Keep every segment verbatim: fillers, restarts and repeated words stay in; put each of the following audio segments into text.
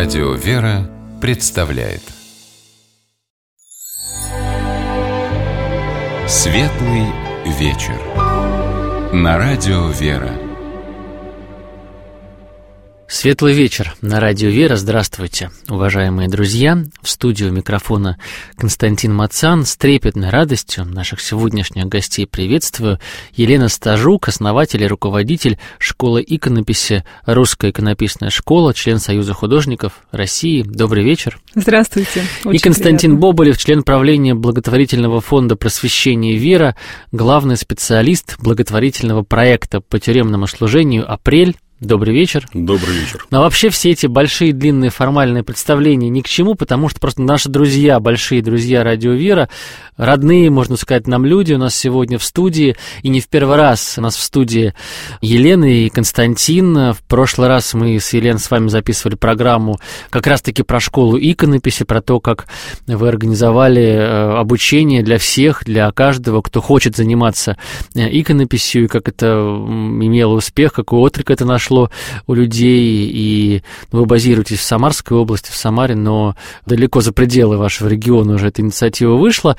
Радио «Вера» представляет Светлый вечер на Радио «Вера». Светлый вечер на Радио «Вера». Здравствуйте, уважаемые друзья. В студию микрофона Константин Мацан. С трепетной радостью наших сегодняшних гостей приветствую. Елена Стажук, основатель и руководитель школы иконописи «Русская иконописная школа», член Союза художников России. Добрый вечер. Здравствуйте. Очень и Константин приятно. Боболев, член правления благотворительного фонда «Просвещение и вера», главный специалист благотворительного проекта по тюремному служению «Апрель». Добрый вечер. Добрый вечер. Но вообще все эти большие, длинные, формальные представления ни к чему, потому что просто наши друзья, большие друзья Радио «Вера», родные, можно сказать, нам люди у нас сегодня в студии, и не в первый раз у нас в студии Елена и Константин. В прошлый раз мы с Еленой с вами записывали программу как раз-таки про школу иконописи, про то, как вы организовали обучение для всех, для каждого, кто хочет заниматься иконописью, и как это имело успех, какой отклик это нашло у людей, и вы базируетесь в Самарской области, в Самаре, но далеко за пределы вашего региона уже эта инициатива вышла.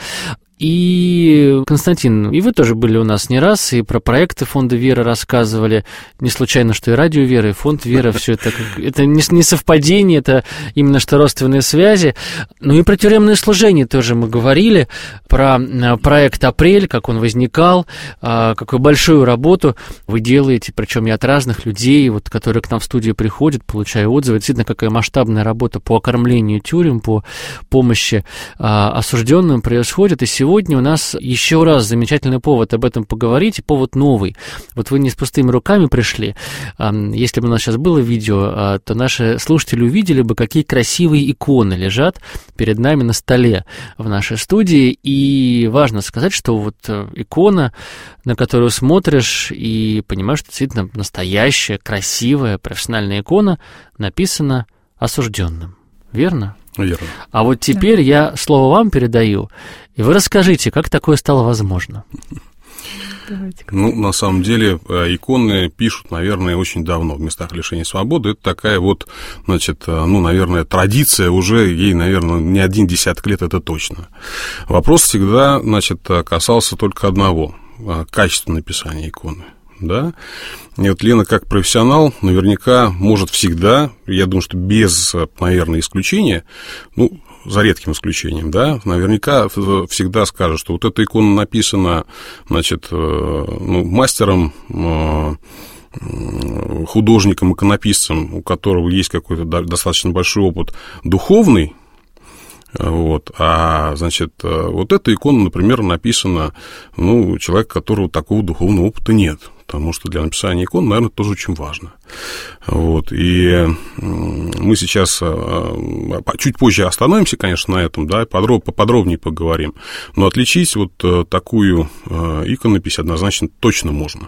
И, Константин, и вы тоже были у нас не раз, и про проекты фонда «Вера» рассказывали. Не случайно, что и Радио «Вера», и фонд «Вера», все это, это не совпадение, это именно что родственные связи. Ну и про тюремное служение тоже мы говорили, про проект «Апрель», как он возникал, какую большую работу вы делаете, причем и от разных людей, вот, которые к нам в студию приходят, получая отзывы. Действительно, какая масштабная работа по окормлению тюрем, по помощи осужденным происходит. И сегодня Сегодня у нас еще раз замечательный повод об этом поговорить, и повод новый. Вот вы не с пустыми руками пришли. Если бы у нас сейчас было видео, то наши слушатели увидели бы, какие красивые иконы лежат перед нами на столе в нашей студии. И важно сказать, что вот икона, на которую смотришь и понимаешь, что действительно настоящая, красивая, профессиональная икона, написана осужденным. Верно? Верно. А вот теперь да. я слово вам передаю, и вы расскажите, как такое стало возможно. Ну, на самом деле, иконы пишут, наверное, очень давно в местах лишения свободы. Это такая вот, значит, ну, наверное, традиция уже, ей, наверное, не один десяток лет, это точно. Вопрос всегда, значит, касался только одного – качества написания иконы. Да? И вот Лена, как профессионал, наверняка может всегда, я думаю, что без, наверное, исключения, ну, за редким исключением, да, наверняка всегда скажет, что вот эта икона написана, значит, ну, мастером, художником, иконописцем, у которого есть какой-то достаточно большой опыт духовный. Вот, а, значит, вот эта икона, например, написана, ну, человек, у которого такого духовного опыта нет, потому что для написания икон, наверное, тоже очень важно. Вот, и мы сейчас чуть позже остановимся, конечно, на этом, да, подроб, поподробнее поговорим, но отличить вот такую иконопись однозначно точно можно.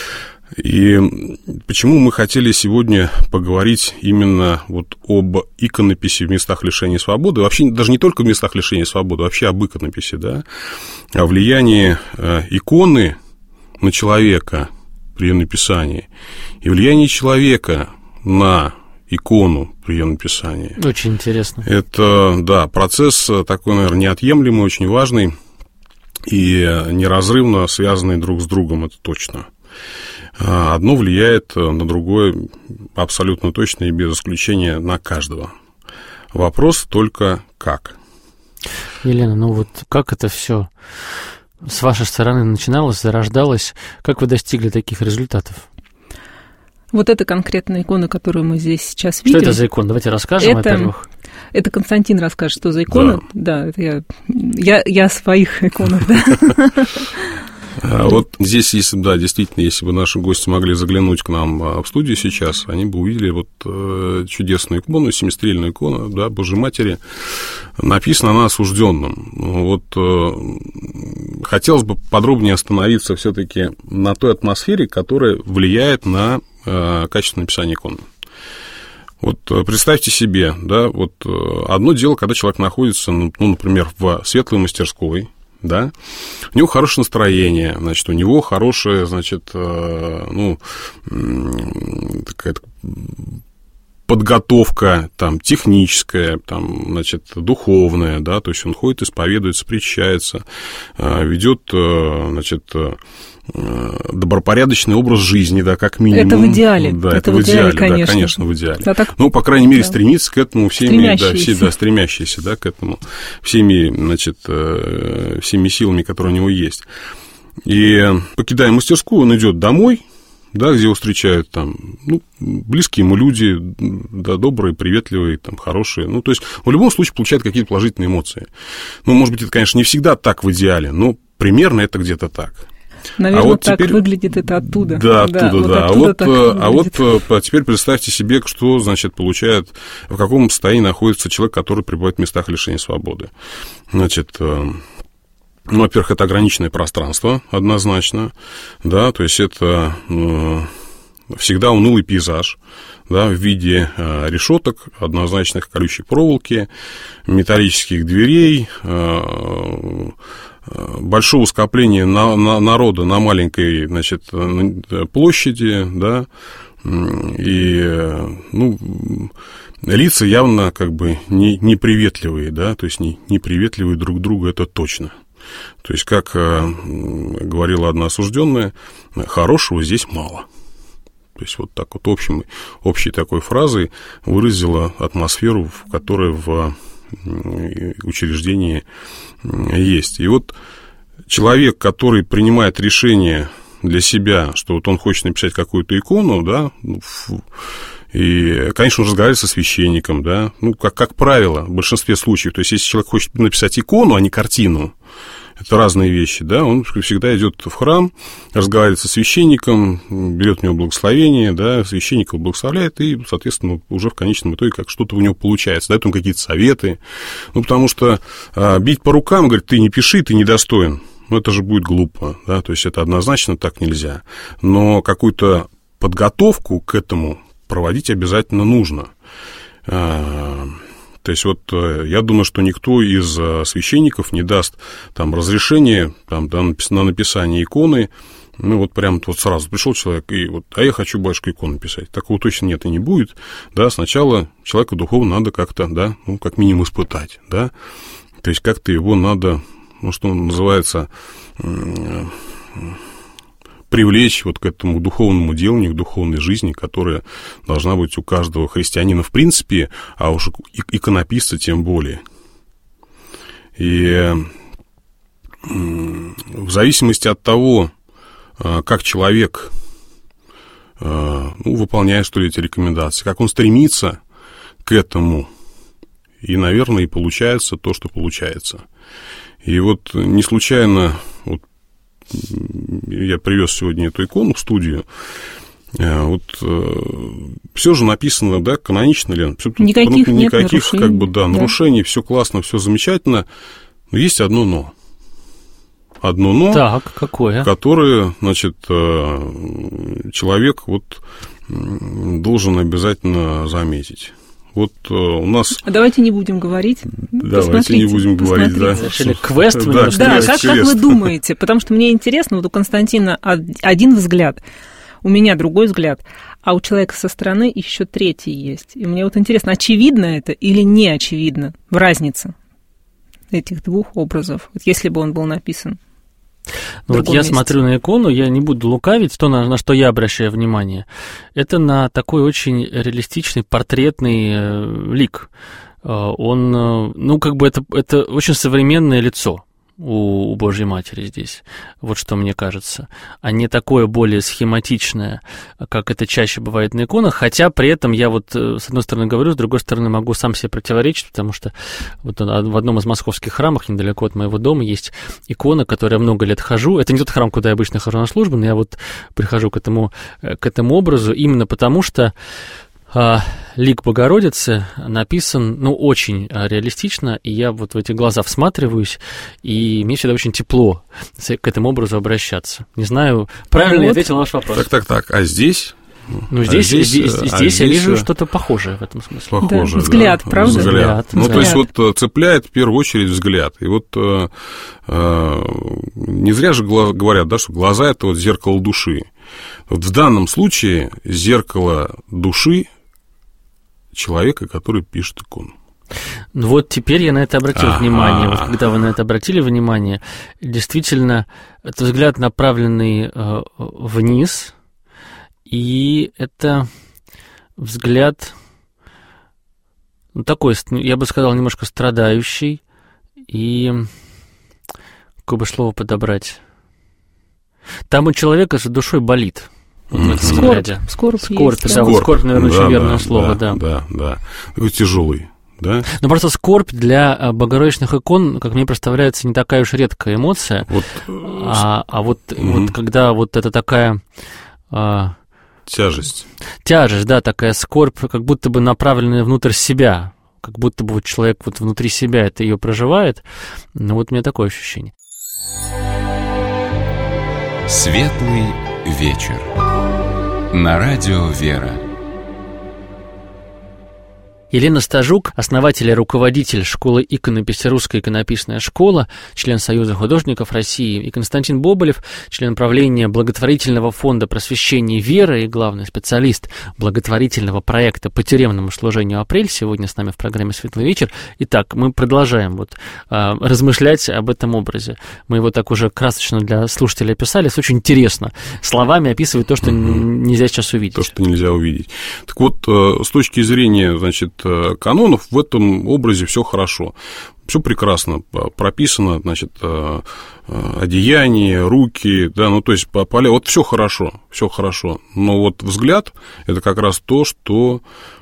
И почему мы хотели сегодня поговорить именно вот об иконописи в местах лишения свободы, вообще даже не только в местах лишения свободы, вообще об иконописи, да, о влиянии иконы на человека при ее написании и влияние человека на икону при ее написании. Очень интересно. Это, да, процесс такой, наверное, неотъемлемый, очень важный и неразрывно связанный друг с другом, это точно. Одно влияет на другое абсолютно точно и без исключения на каждого. Вопрос только как. Елена, ну вот как это все с вашей стороны начиналось, зарождалось? Как вы достигли таких результатов? Вот эта конкретная икона, которую мы здесь сейчас видим. Что это за икона? Давайте расскажем, это, во-первых. Это Константин расскажет, что за икона. Да, да это я, я, я о своих иконах, да. Вот здесь, если, да, действительно, если бы наши гости могли заглянуть к нам в студию сейчас, они бы увидели вот чудесную икону, семистрельную икону, да, Божьей Матери. Написана она осужденным. Вот хотелось бы подробнее остановиться все-таки на той атмосфере, которая влияет на качество написания иконы. Вот представьте себе, да, вот одно дело, когда человек находится, ну, например, в светлой мастерской, да, у него хорошее настроение, значит, у него хорошая, значит, ну, такая под, подготовка там, техническая, там, значит, духовная, да, то есть он ходит, исповедуется, причащается, ведет, значит, добропорядочный образ жизни, да, как минимум. Это в идеале. Да, это, это в идеале, идеале, конечно. Да, конечно, в идеале. Да, так... Ну, по крайней мере, да. стремиться к этому всеми, да, все, да, стремящиеся, да, к этому, всеми, значит, всеми силами, которые у него есть. И покидая мастерскую, он идет домой, да, где его встречают там, ну, близкие ему люди, да, добрые, приветливые, там, хорошие. Ну, то есть, в любом случае получает какие-то положительные эмоции. Ну, может быть, это, конечно, не всегда так в идеале, но примерно это где-то так. Наверное, а вот так теперь... выглядит это оттуда. Да, оттуда, да. Вот да. оттуда а, вот, а вот а теперь представьте себе, что, значит, получает, в каком состоянии находится человек, который пребывает в местах лишения свободы. Значит, ну, во-первых, это ограниченное пространство, однозначно, да, то есть это всегда унылый пейзаж, да, в виде решеток, однозначных колючей проволоки, металлических дверей, большого скопления на, на, народа на маленькой, значит, площади, да, и, ну, лица явно как бы не, неприветливые, да, то есть не, неприветливые друг к другу, это точно. То есть, как говорила одна осужденная, хорошего здесь мало. То есть, вот так вот общим, общей такой фразой выразила атмосферу, которая в учреждении есть. И вот человек, который принимает решение для себя, что вот он хочет написать какую-то икону, да, и, конечно, он разговаривает со священником, да, ну, как, как правило, в большинстве случаев, то есть, если человек хочет написать икону, а не картину, это разные вещи, да, он всегда идет в храм, разговаривает со священником, берет у него благословение, да, священник его благословляет, и, соответственно, уже в конечном итоге как что-то у него получается, дает ему какие-то советы, ну, потому что а, бить по рукам, говорит, ты не пиши, ты недостоин, ну, это же будет глупо, да, то есть, это однозначно так нельзя, но какую-то подготовку к этому проводить обязательно нужно. То есть, вот я думаю, что никто из священников не даст там разрешение там, на написание иконы. Ну, вот прям вот сразу пришел человек, и вот, а я хочу, батюшка, икону писать. Такого точно нет и не будет. Да, сначала человека духовно надо как-то, да, ну, как минимум испытать, да. То есть, как-то его надо, ну, что называется, привлечь вот к этому духовному деланию, к духовной жизни, которая должна быть у каждого христианина в принципе, а уж иконописца тем более. И в зависимости от того, как человек, ну, выполняет, что ли, эти рекомендации, как он стремится к этому, и, наверное, и получается то, что получается. И вот не случайно... Вот, я привез сегодня эту икону в студию. Вот все же написано, да, канонично, Лен. Никаких, ну, нет никаких нарушений. как бы, да, да. нарушений, все классно, все замечательно. Но есть одно но. Одно но, так, какое? которое, значит, человек вот должен обязательно заметить. Вот у нас... Давайте не будем говорить. Давайте посмотрите, не будем говорить, да. Решили квест. Да, да как, как вы думаете? Потому что мне интересно, вот у Константина один взгляд, у меня другой взгляд, а у человека со стороны еще третий есть. И мне вот интересно, очевидно это или не очевидно в разнице этих двух образов, вот если бы он был написан? Ну, вот я месте. смотрю на икону, я не буду лукавить, то, на, на что я обращаю внимание, это на такой очень реалистичный портретный э, лик. Э, он, э, ну, как бы это, это очень современное лицо у, у Божьей Матери здесь, вот что мне кажется, а не такое более схематичное, как это чаще бывает на иконах, хотя при этом я вот с одной стороны говорю, с другой стороны могу сам себе противоречить, потому что вот в одном из московских храмов недалеко от моего дома есть икона, к которой я много лет хожу, это не тот храм, куда я обычно хожу на службу, но я вот прихожу к этому, к этому образу именно потому, что лик Богородицы написан, ну, очень реалистично, и я вот в эти глаза всматриваюсь, и мне всегда очень тепло к этому образу обращаться. Не знаю, правильно вот. Я ответил на ваш вопрос. Так, так, так, а здесь... Ну, здесь, а здесь, здесь, здесь, а здесь я вижу что-то похожее в этом смысле. Похоже, да. Взгляд, да? Правда? Взгляд. Взгляд. Ну, взгляд. то есть, вот цепляет в первую очередь взгляд. И вот э, э, не зря же говорят, да, что глаза – это вот зеркало души. Вот в данном случае зеркало души человека, который пишет икону. Ну вот теперь я на это обратил А-а-а. внимание. Вот когда вы на это обратили внимание, действительно, это взгляд, направленный э, вниз, и это взгляд, ну, такой, я бы сказал, немножко страдающий, и какое бы слово подобрать? Там у человека за душой болит. Mm-hmm. Скорбь. Скорбь, скорбь, да, скорбь, вот скорбь, наверное, да, очень да, верное слово, да. Да, да, да. Такой тяжелый. Да? Но просто скорбь для богородичных икон, как мне представляется, не такая уж редкая эмоция. Вот, а, а вот, угу. вот когда вот это такая... А, тяжесть. Тяжесть, да, такая скорбь, как будто бы направленная внутрь себя, как будто бы вот человек вот внутри себя это ее проживает. Ну вот у меня такое ощущение. Светлый вечер. На радио «Вера». Елена Стажук, основатель и руководитель школы иконописи «Русская иконописная школа», член Союза художников России, и Константин Боболев, член правления благотворительного фонда просвещения веры и главный специалист благотворительного проекта по тюремному служению «Апрель», сегодня с нами в программе «Светлый вечер». Итак, мы продолжаем вот, э, размышлять об этом образе. Мы его так уже красочно для слушателей описали, это очень интересно. Словами описывает то, что угу. нельзя сейчас увидеть. То, что нельзя увидеть. Так вот, э, с точки зрения, значит, канонов, в этом образе все хорошо, все прекрасно прописано, значит, одеяние, руки, да, ну, то есть, поля, вот все хорошо, все хорошо, но вот взгляд – это как раз то, что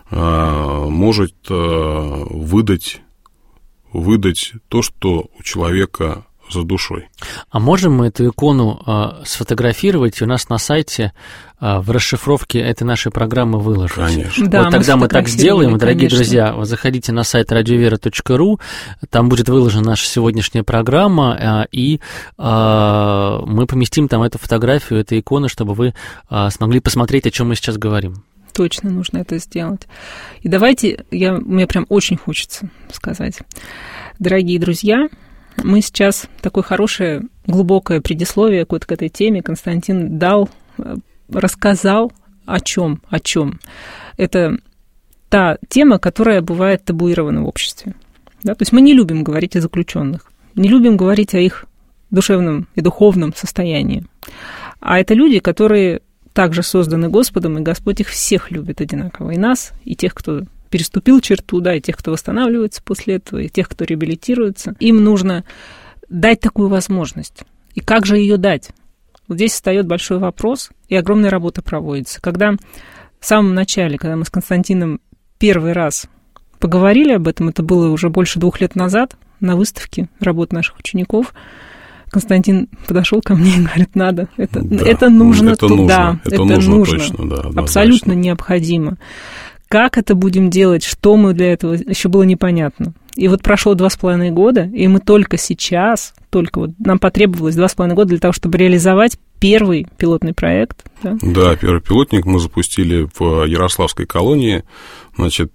может выдать, выдать то, что у человека за душой. А можем мы эту икону э, сфотографировать и у нас на сайте э, в расшифровке этой нашей программы выложить? Конечно. Да, вот тогда мы так сделаем, дорогие конечно. Друзья, вы заходите на сайт радиовера точка ру, там будет выложена наша сегодняшняя программа, э, и э, мы поместим там эту фотографию, эту икону, чтобы вы э, смогли посмотреть, о чем мы сейчас говорим. Точно нужно это сделать. И давайте, я, мне прям очень хочется сказать, дорогие друзья, мы сейчас такое хорошее, глубокое предисловие к этой теме Константин дал, рассказал о чем, о чем. Это та тема, которая бывает табуирована в обществе. Да? То есть мы не любим говорить о заключенных, не любим говорить о их душевном и духовном состоянии. А это люди, которые также созданы Господом, и Господь их всех любит одинаково. И нас, и тех, кто переступил черту, да, и тех, кто восстанавливается после этого, и тех, кто реабилитируется. Им нужно дать такую возможность. И как же ее дать? Вот здесь встает большой вопрос, и огромная работа проводится. Когда в самом начале, когда мы с Константином первый раз поговорили об этом, это было уже больше двух лет назад, на выставке работ наших учеников, Константин подошел ко мне и говорит, надо, это, да, это нужно это туда, нужно, это, это нужно, нужно. Точно, да, абсолютно точно. Необходимо. Как это будем делать, что мы для этого, еще было непонятно. И вот прошло два с половиной года, и мы только сейчас, только вот нам потребовалось два с половиной года для того, чтобы реализовать первый пилотный проект. Да, да первый пилотник мы запустили в Ярославской колонии. Значит,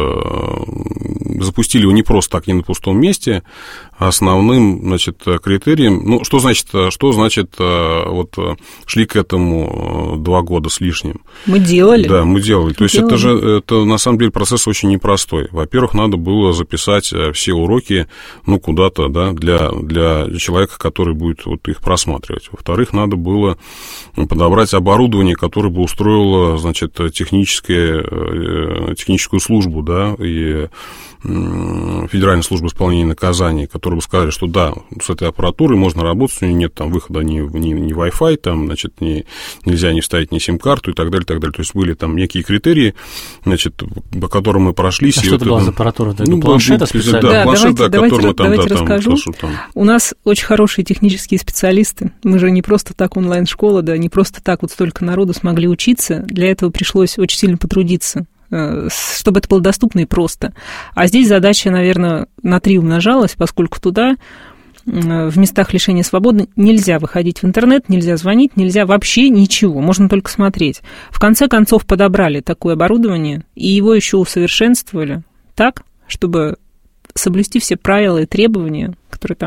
запустили его не просто так, не на пустом месте. Основным, значит, критерием, ну, что значит, что значит, вот шли к этому два года с лишним. Мы делали. Да, мы делали. То есть делали. это же, это на самом деле процесс очень непростой. Во-первых, надо было записать все уроки, ну, куда-то, да, для, для человека, который будет вот их просматривать. Во-вторых, надо было подобрать оборудование, которое бы устроило, значит, техническое, техническую службу, да, и Федеральной службы исполнения наказаний, которые бы сказали, что да, с этой аппаратурой можно работать, у нее нет там выхода ни, ни, ни Wi-Fi, там, значит, ни, нельзя не вставить ни сим-карту и так далее, и так далее. То есть были там некие критерии, значит, по которым мы прошлись. А что это была за аппаратура? Ну, планшета специально? Да, да, планшет, давайте, да, который давайте, мы там, давайте да, расскажу. Там, там. У нас очень хорошие технические специалисты. Мы же не просто так онлайн-школа, да, не просто так вот столько народу смогли учиться. Для этого пришлось очень сильно потрудиться, чтобы это было доступно и просто. А здесь задача, наверное, на три умножалась, поскольку туда в местах лишения свободы нельзя выходить в интернет, нельзя звонить, нельзя вообще ничего, можно только смотреть. В конце концов подобрали такое оборудование, и его еще усовершенствовали так, чтобы соблюсти все правила и требования, которые там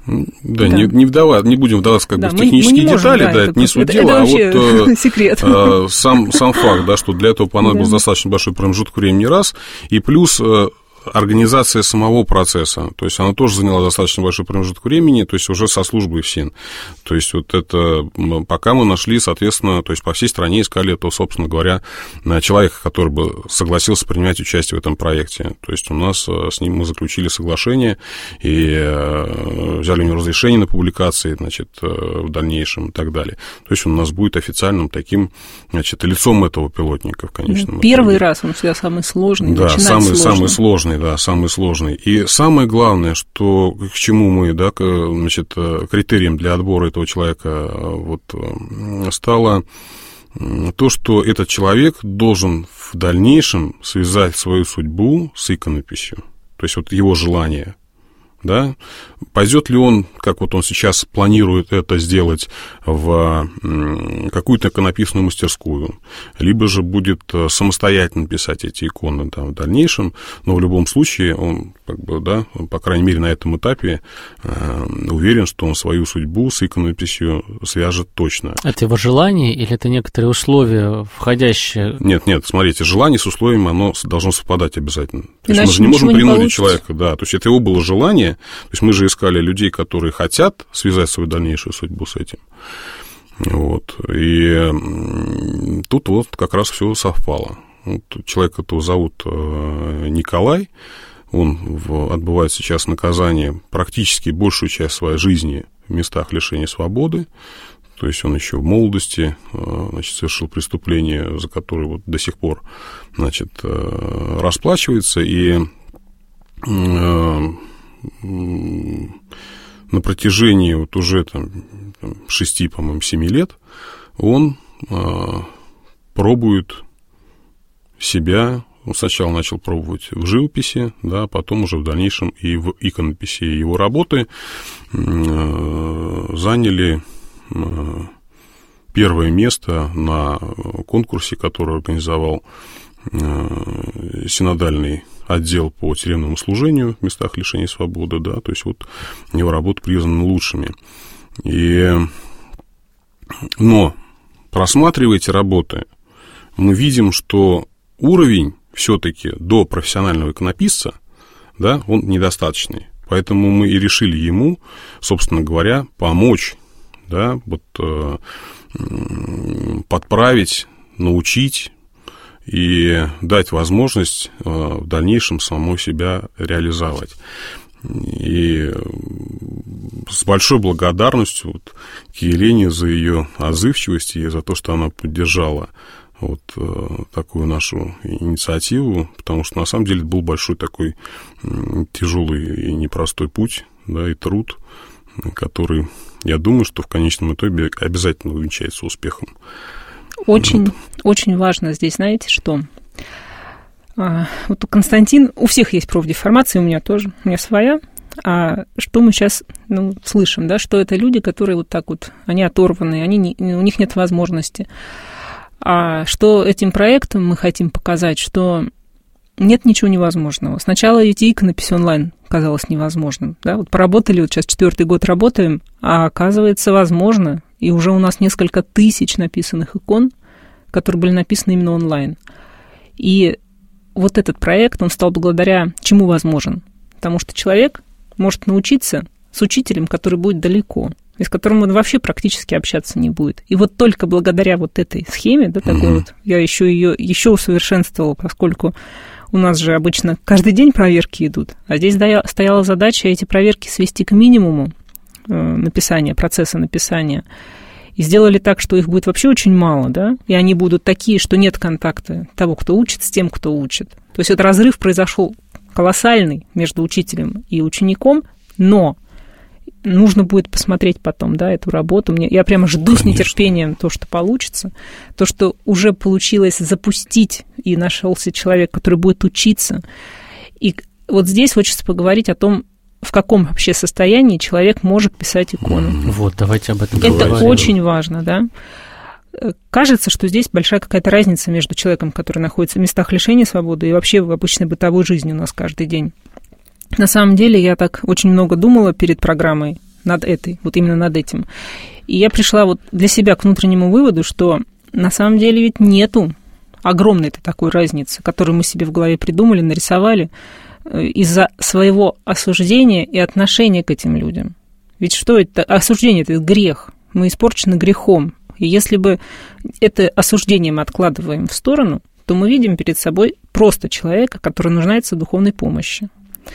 Да, да. Не, не, вдава, не будем вдаваться как да, бы в технические мы, мы детали, можем, да, да, это, это не суть дела, а вот секрет. А, сам, сам факт, да, что для этого понадобился да. достаточно большой промежуток времени раз, и плюс организация самого процесса, то есть она тоже заняла достаточно большой промежуток времени, то есть уже со службой в СИН. То есть вот это, пока мы нашли, соответственно, то есть по всей стране искали этого, собственно говоря, человека, который бы согласился принимать участие в этом проекте. То есть у нас с ним мы заключили соглашение и взяли у него разрешение на публикации, значит, в дальнейшем и так далее. То есть он у нас будет официальным таким, значит, лицом этого пилотника в конечном итоге. Первый раз он всегда самый сложный, да, начинать самый, сложно. самый сложный. Да, самый сложный. И самое главное, что к чему мы, да, значит, критерием для отбора этого человека вот, стало то, что этот человек должен в дальнейшем связать свою судьбу с иконописью. То есть вот его желание. Да? Пойдет ли он, как вот он сейчас планирует это сделать, в какую-то иконописную мастерскую, либо же будет самостоятельно писать эти иконы там, в дальнейшем, но в любом случае он, как бы, да, по крайней мере, на этом этапе э, уверен, что он свою судьбу с иконописью свяжет точно. Это его желание или это некоторые условия, входящие? Нет, нет, смотрите, желание с условием, оно должно совпадать обязательно. То есть мы же не можем принудить не человека, да, то есть это его было желание. То есть мы же искали людей, которые хотят связать свою дальнейшую судьбу с этим. Вот. И тут вот как раз все совпало. Вот человека этого зовут Николай. Он отбывает сейчас наказание практически большую часть своей жизни в местах лишения свободы. То есть он еще в молодости, значит, совершил преступление, за которое вот до сих пор, значит, расплачивается. И на протяжении вот уже там, шести, по-моему, семи лет он а, пробует себя. Он сначала начал пробовать в живописи, да, потом уже в дальнейшем и в иконописи. Его работы а, заняли а, первое место на конкурсе, который организовал а, синодальный отдел по тюремному служению в местах лишения свободы, да, то есть вот его работы признаны лучшими. И, но, просматривая эти работы, мы видим, что уровень все-таки до профессионального иконописца, да, он недостаточный. Поэтому мы и решили ему, собственно говоря, помочь, да, вот, э, подправить, научить и дать возможность в дальнейшем самому себя реализовать. И с большой благодарностью вот к Елене за ее отзывчивость и за то, что она поддержала вот такую нашу инициативу, потому что на самом деле был большой такой тяжелый и непростой путь, да, и труд, который, я думаю, что в конечном итоге обязательно увенчается успехом. Очень, вот. очень важно здесь, знаете, что а, вот у Константина, у всех есть профдеформация, у меня тоже, у меня своя, а что мы сейчас ну, слышим, да, что это люди, которые вот так вот, они оторваны, они не, у них нет возможности, а что этим проектом мы хотим показать, что нет ничего невозможного. Сначала эти иконописи онлайн казалось невозможным, да, вот поработали, вот сейчас четвертый год работаем, а оказывается возможно. И уже у нас несколько тысяч написанных икон, которые были написаны именно онлайн. И вот этот проект, он стал благодаря чему возможен? Потому что человек может научиться с учителем, который будет далеко, и с которым он вообще практически общаться не будет. И вот только благодаря вот этой схеме, да, такой mm-hmm. вот, я еще ее еще усовершенствовала, поскольку у нас же обычно каждый день проверки идут, а здесь стояла задача эти проверки свести к минимуму, написания, процесса написания, и сделали так, что их будет вообще очень мало, да, и они будут такие, что нет контакта того, кто учит, с тем, кто учит. То есть этот разрыв произошел колоссальный между учителем и учеником, но нужно будет посмотреть потом, да, эту работу. Мне, я прямо жду Конечно. С нетерпением то, что получится, то, что уже получилось запустить, и нашелся человек, который будет учиться. И вот здесь хочется поговорить о том, в каком вообще состоянии человек может писать икону. Вот, давайте об этом Это поговорим. очень важно, да. Кажется, что здесь большая какая-то разница между человеком, который находится в местах лишения свободы, и вообще в обычной бытовой жизни у нас каждый день. На самом деле, я так очень много думала перед программой, над этой, вот именно над этим. И я пришла вот для себя к внутреннему выводу, что на самом деле ведь нету огромной-то такой разницы, которую мы себе в голове придумали, нарисовали из-за своего осуждения и отношения к этим людям. Ведь что это? Осуждение – это грех. Мы испорчены грехом. И если бы это осуждение мы откладываем в сторону, то мы видим перед собой просто человека, который нуждается в духовной помощи.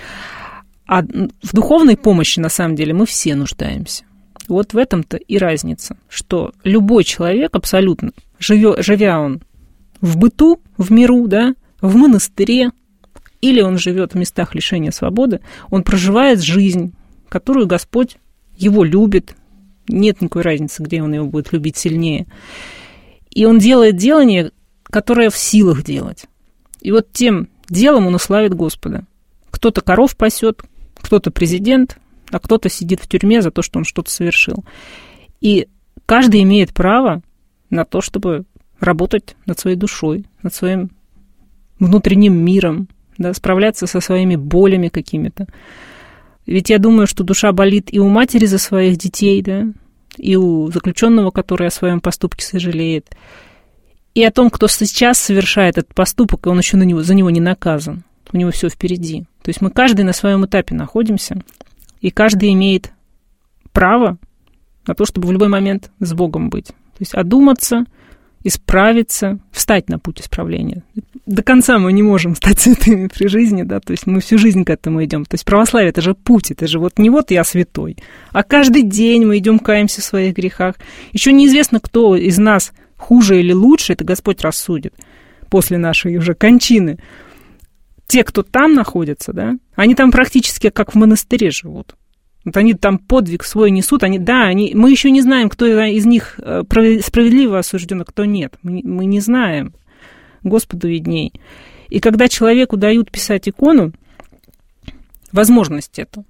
А в духовной помощи, на самом деле, мы все нуждаемся. Вот в этом-то и разница, что любой человек абсолютно, живя, живя он в быту, в миру, да, в монастыре, или он живет в местах лишения свободы, он проживает жизнь, которую Господь его любит. Нет никакой разницы, где он его будет любить сильнее. И он делает делание, которое в силах делать. И вот тем делом он уславит Господа. Кто-то коров пасет, кто-то президент, а кто-то сидит в тюрьме за то, что он что-то совершил. И каждый имеет право на то, чтобы работать над своей душой, над своим внутренним миром, да, справляться со своими болями какими-то. Ведь я думаю, что душа болит и у матери за своих детей, да, и у заключенного, который о своем поступке сожалеет, и о том, кто сейчас совершает этот поступок, и он еще на него, за него не наказан. У него все впереди. То есть мы каждый на своем этапе находимся, и каждый имеет право на то, чтобы в любой момент с Богом быть. То есть одуматься, исправиться, встать на путь исправления. До конца мы не можем стать святыми при жизни, да, то есть мы всю жизнь к этому идем. То есть православие — это же путь, это же вот не вот я святой, а каждый день мы идем, каемся в своих грехах. Еще неизвестно, кто из нас хуже или лучше, это Господь рассудит после нашей уже кончины. Те, кто там находятся, да, они там практически как в монастыре живут. Вот они там подвиг свой несут, они, да, они, мы еще не знаем, кто из них справедливо осужден, а кто нет. Мы, мы не знаем. Господу видней. И когда человеку дают писать икону, возможность эту,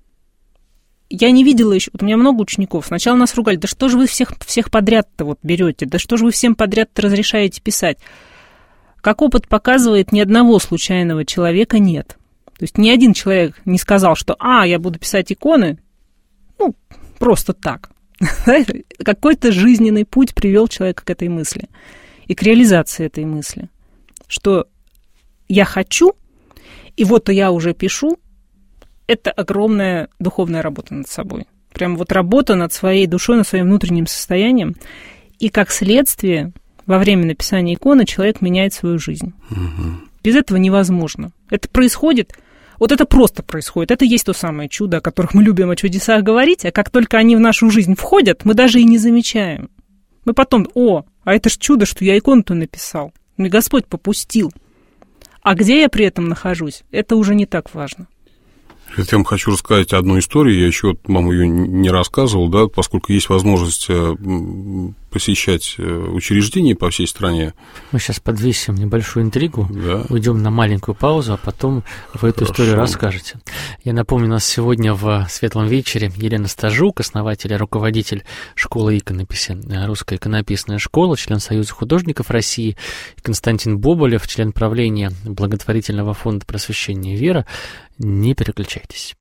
я не видела еще, вот у меня много учеников, сначала нас ругали, да что же вы всех, всех подряд-то вот берете, да что же вы всем подряд-то разрешаете писать. Как опыт показывает, ни одного случайного человека нет. То есть ни один человек не сказал, что «а, я буду писать иконы», ну, просто так. Какой-то жизненный путь привел человека к этой мысли и к реализации этой мысли, что я хочу, и вот я уже пишу, это огромная духовная работа над собой. Прям вот работа над своей душой, над своим внутренним состоянием. И как следствие, во время написания иконы человек меняет свою жизнь. Угу. Без этого невозможно. Это происходит, вот это просто происходит. Это есть то самое чудо, о которых мы любим о чудесах говорить, а как только они в нашу жизнь входят, мы даже и не замечаем. Мы потом, о, а это ж чудо, что я икону-то написал. Мне Господь попустил. А где я при этом нахожусь, это уже не так важно. Я вам хочу рассказать одну историю, я еще, мама ее не рассказывал, да, поскольку есть возможность посещать учреждения по всей стране. Мы сейчас подвесим небольшую интригу, да. Уйдем на маленькую паузу, а потом вы эту Хорошо. Историю расскажете. Я напомню, у нас сегодня в «Светлом вечере» Елена Стажук, основатель и руководитель школы иконописи, Русская иконописная школа, член Союза художников России, Константин Боболев, член правления благотворительного фонда просвещения «Вера». Не переключайтесь.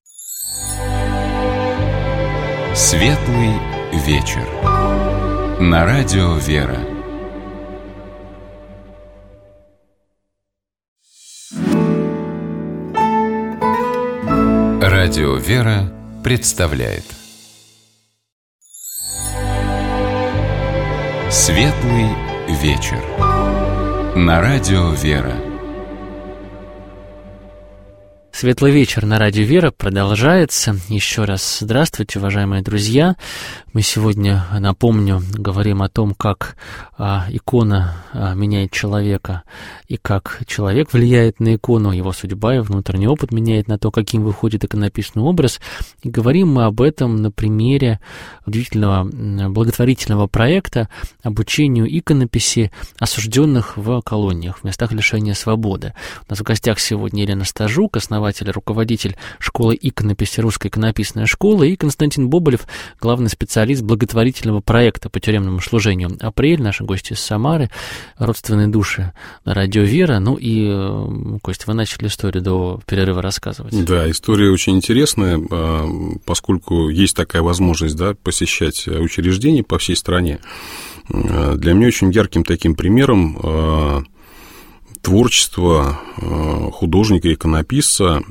Светлый вечер. На радио «Вера». Радио «Вера» представляет Светлый вечер. На радио «Вера». Светлый вечер на радио «Вера» продолжается. Еще раз здравствуйте, уважаемые друзья. Мы сегодня, напомню, говорим о том, как а, икона а, меняет человека, и как человек влияет на икону, его судьба и внутренний опыт меняет на то, каким выходит иконописный образ. И говорим мы об этом на примере удивительного благотворительного проекта обучению иконописи осужденных в колониях, в местах лишения свободы. У нас в гостях сегодня Елена Стажук, основатель основатель, руководитель школы иконописи «Русская иконописная школа», и Константин Боболев, главный специалист благотворительного проекта по тюремному служению «Апрель», наши гости из Самары, родственные души на радио «Вера». Ну и, Костя, вы начали историю до перерыва рассказывать. Да, история очень интересная, поскольку есть такая возможность, да, посещать учреждения по всей стране. Для меня очень ярким таким примером творчества художника и иконописца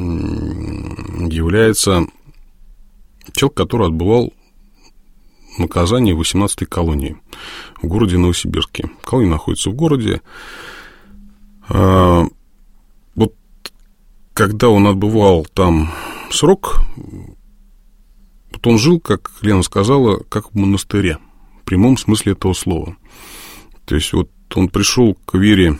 является человек, который отбывал наказание в восемнадцатой колонии в городе Новосибирске. Колония находится в городе. Вот когда он отбывал там срок, вот он жил, как Лена сказала, как в монастыре, в прямом смысле этого слова. То есть вот он пришел к вере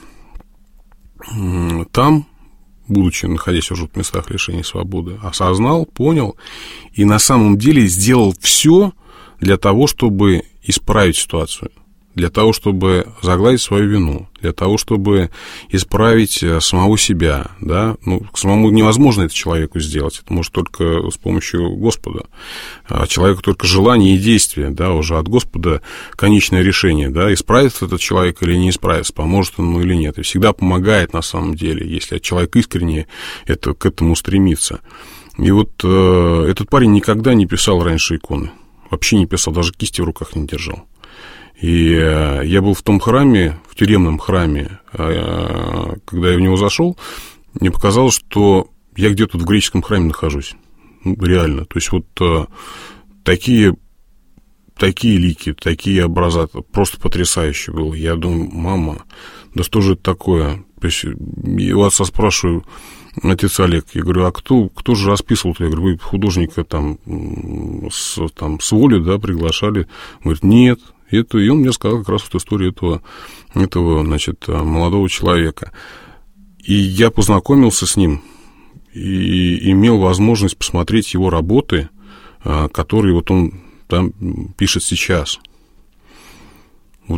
там, будучи, находясь уже в местах лишения свободы, осознал, понял и на самом деле сделал все для того, чтобы исправить ситуацию, для того, чтобы загладить свою вину, для того, чтобы исправить самого себя, да, ну, самому невозможно это человеку сделать, это может только с помощью Господа, а человеку только желание и действие, да, уже от Господа конечное решение, да, исправится этот человек или не исправится, поможет он ему или нет, и всегда помогает на самом деле, если человек искренне это, к этому стремится. И вот э, этот парень никогда не писал раньше иконы, вообще не писал, даже кисти в руках не держал. И я был в том храме, в тюремном храме, когда я в него зашел, мне показалось, что я где-то в греческом храме нахожусь. Ну, реально. То есть вот такие, такие лики, такие образа, просто потрясающе было. Я думаю, мама, да что же это такое? И у отца спрашиваю, отец Олег, я говорю, а кто, кто же расписывал-то? Я говорю, вы художника там с, там, с воли, да, приглашали? Он говорит, нет. Это, и он мне сказал как раз вот историю этого, этого, значит, молодого человека. И я познакомился с ним и имел возможность посмотреть его работы, которые вот он там пишет сейчас. Вот,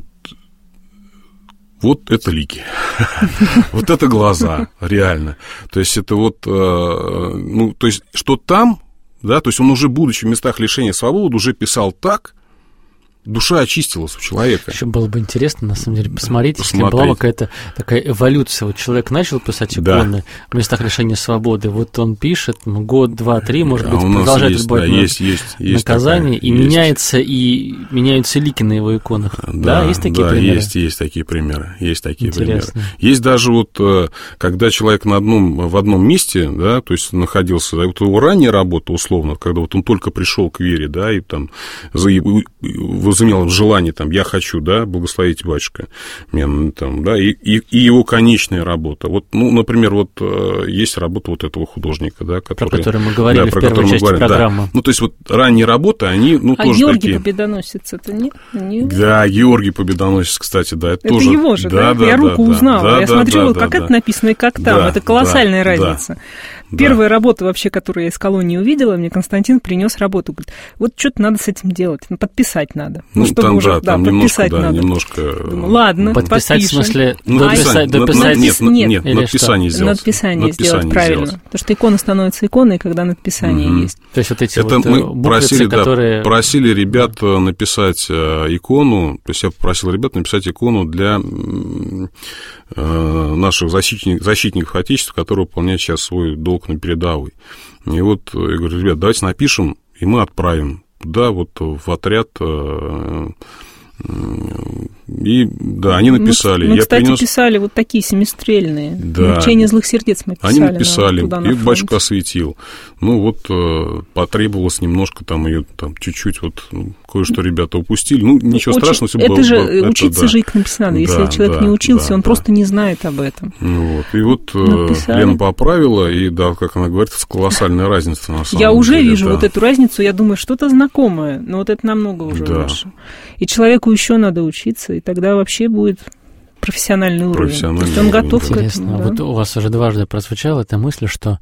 вот это лики. Вот это глаза, реально. То есть это вот, ну, то есть что там, да, то есть он уже, будучи в местах лишения свободы, уже писал так, душа очистилась у человека. Еще было бы интересно, на самом деле, посмотреть, посмотреть. Если была какая-то такая эволюция. Вот человек начал писать иконы, да, в местах лишения свободы, вот он пишет, год, два, три, может быть, а продолжает отбывать да, есть, есть, есть наказание, такая, и есть. меняется, и меняются лики на его иконах. Да, да, есть такие да, примеры? есть, есть такие примеры. Есть такие интересно. примеры. Есть даже вот, когда человек на одном, в одном месте, да, то есть находился, да, вот его ранняя работа, условно, когда вот он только пришел к вере, да, и там возымел желание, там, я хочу, да, благословите, батюшка, меня, там, да, и, и, и его конечная работа. Вот, ну, например, вот есть работа вот этого художника, да, который, про который мы говорили, да, в первой части говорим, программы. Да. Ну, то есть, вот ранние работы, они, ну, а тоже Георгий такие... Победоносец, это не, не... Да, Георгий Победоносец, кстати, да, это, это тоже... Это его же, да? да? Я да, руку да, узнала, да, я да, смотрю, да, вот да, как да, это написано и как там, да, это колоссальная да, разница. Да. Первая да. работа вообще, которую я из колонии увидела, мне Константин принес работу, говорит, вот что-то надо с этим делать, ну, подписать надо. Ну, чтобы там, уже, да, да, там подписать немножко, надо. Да, немножко... Думаю, ладно, подписать подпишем. в смысле Ну, дописать, на, дописать? На, нет, нет, нет, нет надписание что? сделать. Надписание, надписание сделать, правильно. Сделать. Потому что икона становится иконой, когда надписание mm-hmm. есть. То есть вот эти это вот мы буквицы, просили, которые... да, просили ребят да. написать икону, то есть я попросил ребят написать икону для наших защитников, защитников Отечества, которые выполняют сейчас свой долг на передовой. И вот я говорю, ребят, давайте напишем, и мы отправим туда, вот в отряд. И, да, они написали. Мы, мы я кстати, принес... писали вот такие семистрельные. Да. Мучение злых сердец мы писали. Они написали, на, и батюшка осветил. Ну, вот э, потребовалось немножко там ее, там, чуть-чуть, вот, ну, кое-что ребята упустили. Ну, ничего Очень... страшного, все это было. Же, это, учиться да. же иконописи надо. Если да, человек да, не учился, да, он да. просто не знает об этом. Ну, вот. И вот написали. Лена поправила, и, да, как она говорит, это колоссальная разница, на самом я деле. уже вижу да. вот эту разницу, я думаю, что-то знакомое, но вот это намного уже да. лучше. И человеку еще надо учиться, и тогда вообще будет профессиональный уровень. Профессиональный То есть он уровень, готов Интересно. к этому. Да? Вот у вас уже дважды прозвучала эта мысль, что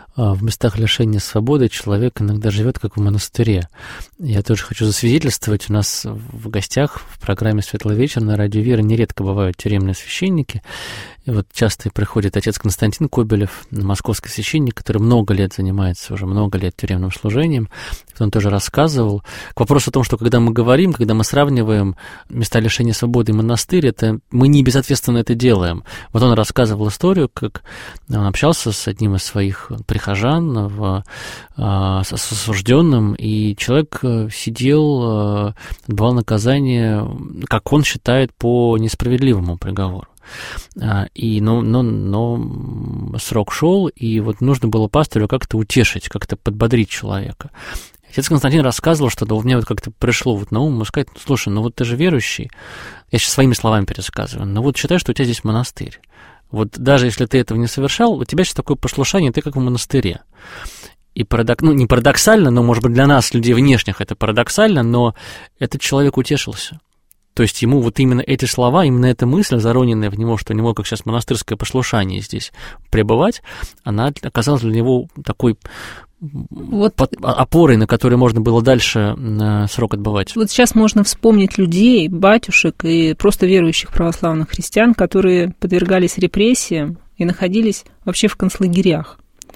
в местах лишения свободы человек иногда живет как в монастыре. Я тоже хочу засвидетельствовать, у нас в гостях в программе «Светлый вечер» на радио «Вера» нередко бывают тюремные священники. И вот часто приходит отец Константин Кобелев, московский священник, который много лет занимается, уже много лет тюремным служением. Он тоже рассказывал. К вопросу о том, что когда мы говорим, когда мы сравниваем места лишения свободы и монастырь, это мы не безответственно это делаем. Вот он рассказывал историю, как он общался с одним из своих прихожан, в, с осужденным, и человек сидел, отбывал наказание, как он считает, по несправедливому приговору. И, но, но, но срок шел, и вот нужно было пастырю как-то утешить, как-то подбодрить человека. Отец Константин рассказывал, что да, у меня вот как-то пришло вот на ум, сказать, слушай, ну вот ты же верующий, я сейчас своими словами пересказываю, но вот считай, что у тебя здесь монастырь. Вот даже если ты этого не совершал, у тебя сейчас такое послушание, ты как в монастыре. И парадок... ну, не парадоксально, но, может быть, для нас, людей внешних, это парадоксально, но этот человек утешился. То есть ему вот именно эти слова, именно эта мысль, зароненная в него, что у него, как сейчас, монастырское послушание здесь пребывать, она оказалась для него такой вот под... опорой, на которой можно было дальше срок отбывать. Вот сейчас можно вспомнить людей, батюшек и просто верующих православных христиан, которые подвергались репрессиям и находились вообще в концлагерях.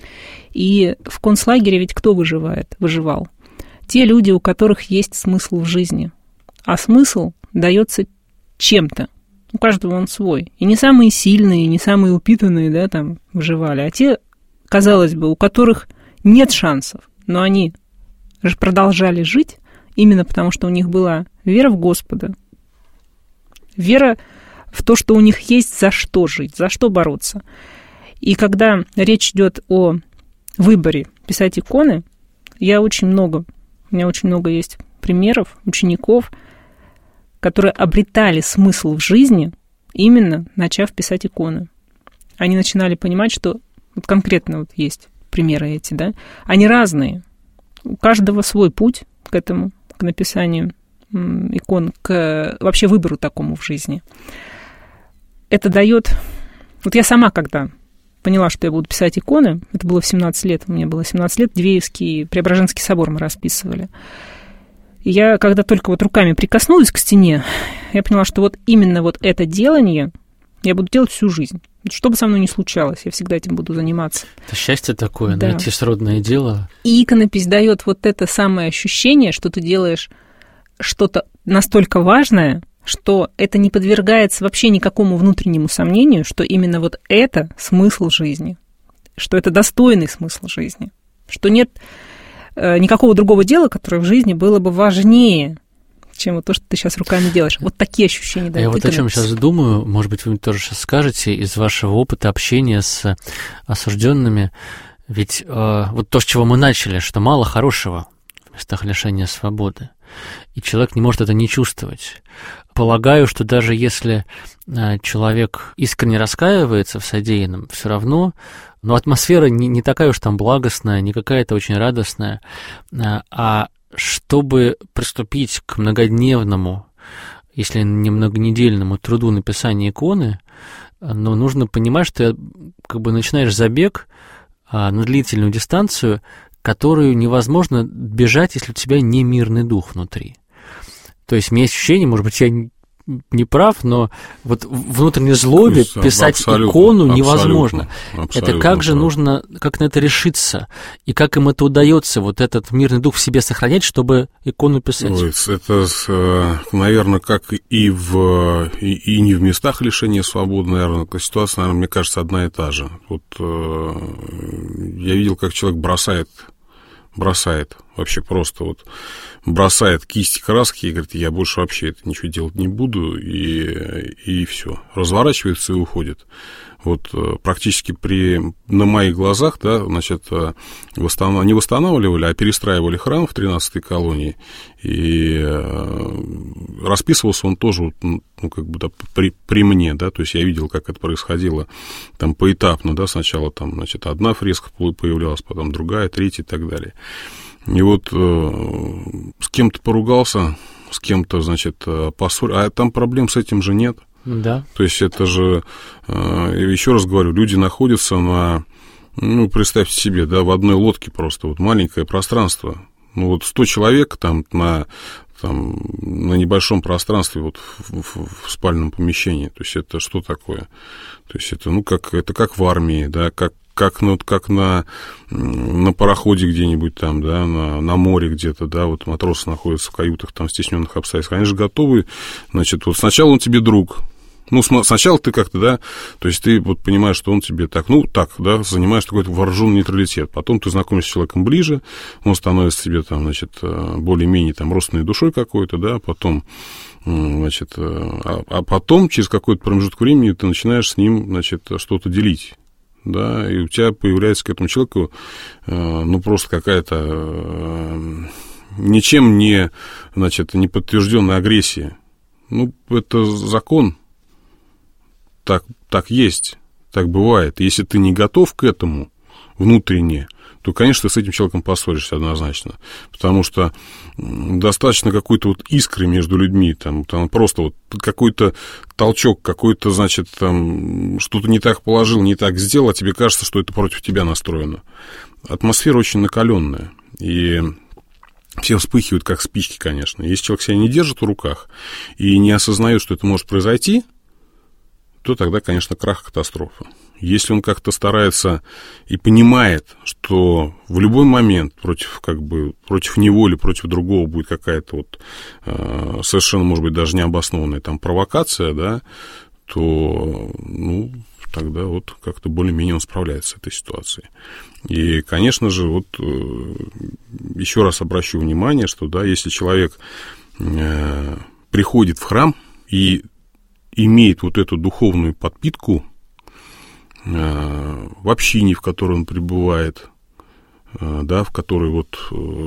И в концлагере ведь кто выживает, выживал? Те люди, у которых есть смысл в жизни. А смысл дается чем-то. У каждого он свой. И не самые сильные, не самые упитанные, да, там, выживали, а те, казалось бы, у которых нет шансов, но они же продолжали жить именно потому, что у них была вера в Господа, вера в то, что у них есть за что жить, за что бороться. И когда речь идет о выборе писать иконы, я очень много, у меня очень много есть примеров учеников, которые обретали смысл в жизни, именно начав писать иконы. Они начинали понимать, что вот конкретно вот есть примеры эти, да, они разные. У каждого свой путь к этому, к написанию икон, к вообще выбору такому в жизни. Это дает... Вот я сама, когда поняла, что я буду писать иконы, это было в семнадцать лет, мне было семнадцать лет, Дивеевский, Преображенский собор мы расписывали. И я, когда только вот руками прикоснулась к стене, я поняла, что вот именно вот это делание я буду делать всю жизнь. Что бы со мной ни случалось, я всегда этим буду заниматься. Это счастье такое, да. Найти сродное дело. И иконопись дает вот это самое ощущение, что ты делаешь что-то настолько важное, что это не подвергается вообще никакому внутреннему сомнению, что именно вот это смысл жизни, что это достойный смысл жизни, что нет никакого другого дела, которое в жизни было бы важнее, чем вот то, что ты сейчас руками делаешь. Вот такие ощущения дают. Я вот о чем сейчас думаю, может быть, вы тоже сейчас скажете, из вашего опыта общения с осужденными, ведь э, вот то, с чего мы начали, что мало хорошего в местах лишения свободы, и человек не может это не чувствовать. Полагаю, что даже если э, человек искренне раскаивается в содеянном, все равно, но атмосфера не, не такая уж там благостная, не какая-то очень радостная, э, а чтобы приступить к многодневному, если не многонедельному труду написания иконы, но нужно понимать, что ты как бы начинаешь забег а, на длительную дистанцию, которую невозможно бежать, если у тебя не мирный дух внутри. То есть у меня есть ощущение, может быть, я не прав, но вот в внутренней злобе есть, писать абсолютно, икону невозможно. Абсолютно, абсолютно это как же прав. Нужно, как на это решиться, и как им это удается, вот этот мирный дух в себе сохранять, чтобы икону писать? Ой, это, наверное, как и, в, и, и не в местах лишения свободы, наверное, ситуация, наверное, мне кажется, одна и та же. Вот я видел, как человек бросает, бросает вообще просто вот бросает кисти краски и говорит, я больше вообще это ничего делать не буду, и, и все. Разворачивается и уходит. Вот практически при, на моих глазах, да, значит, восстанов... не восстанавливали, а перестраивали храм в тринадцатой колонии, и расписывался он тоже, ну, как бы, да, при, при мне, да, то есть я видел, как это происходило там поэтапно, да, сначала там, значит, одна фреска появлялась, потом другая, третья и так далее. И вот э, с кем-то поругался, с кем-то, значит, поссорился, а там проблем с этим же нет. Да. То есть это же, э, еще раз говорю, люди находятся на Ну, представьте себе, да, в одной лодке просто вот маленькое пространство. Ну, вот сто человек там на, там на небольшом пространстве вот в, в, в спальном помещении. То есть это что такое? То есть это, ну, как, это как в армии, да, как как, ну, как на, на пароходе где-нибудь там, да, на, на море где-то, да, вот матросы находятся в каютах там в стесненных обстоятельствах, они же готовы, значит, вот сначала он тебе друг, ну, сначала ты как-то, да, то есть ты вот понимаешь, что он тебе так, ну, так, да, занимаешь такой вооруженный нейтралитет, потом ты знакомишься с человеком ближе, он становится тебе там, значит, более-менее там родственной душой какой-то, да, потом, значит, а, а потом через какой-то промежуток времени ты начинаешь с ним, значит, что-то делить. Да, и у тебя появляется к этому человеку, ну, просто какая-то ничем не, значит, не подтвержденная агрессия. Ну, это закон, так, так есть, так бывает. Если ты не готов к этому внутренне, то, конечно, ты с этим человеком поссоришься однозначно, потому что достаточно какой-то вот искры между людьми, там, там просто вот какой-то толчок, какой-то, значит, там, что-то не так положил, не так сделал, а тебе кажется, что это против тебя настроено. Атмосфера очень накаленная, и все вспыхивают, как спички, конечно. Если человек себя не держит в руках и не осознает, что это может произойти, то тогда, конечно, крах, катастрофа. Если он как-то старается и понимает, что в любой момент против, как бы, против него или против другого будет какая-то вот, э, совершенно, может быть, даже необоснованная там провокация, да, то, ну, тогда вот как-то более-менее он справляется с этой ситуацией. И, конечно же, вот э, еще раз обращу внимание, что, да, если человек э, приходит в храм и имеет вот эту духовную подпитку в общине, в которой он пребывает, да, в которой вот,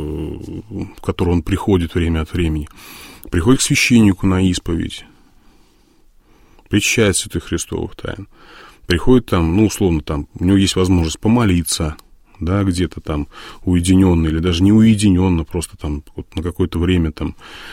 в которой он приходит время от времени, приходит к священнику на исповедь, причащает святых Христовых тайн, приходит там, ну, условно, там, у него есть возможность помолиться, да, где-то там уединенно или даже не уединенно, просто там вот на какое-то время там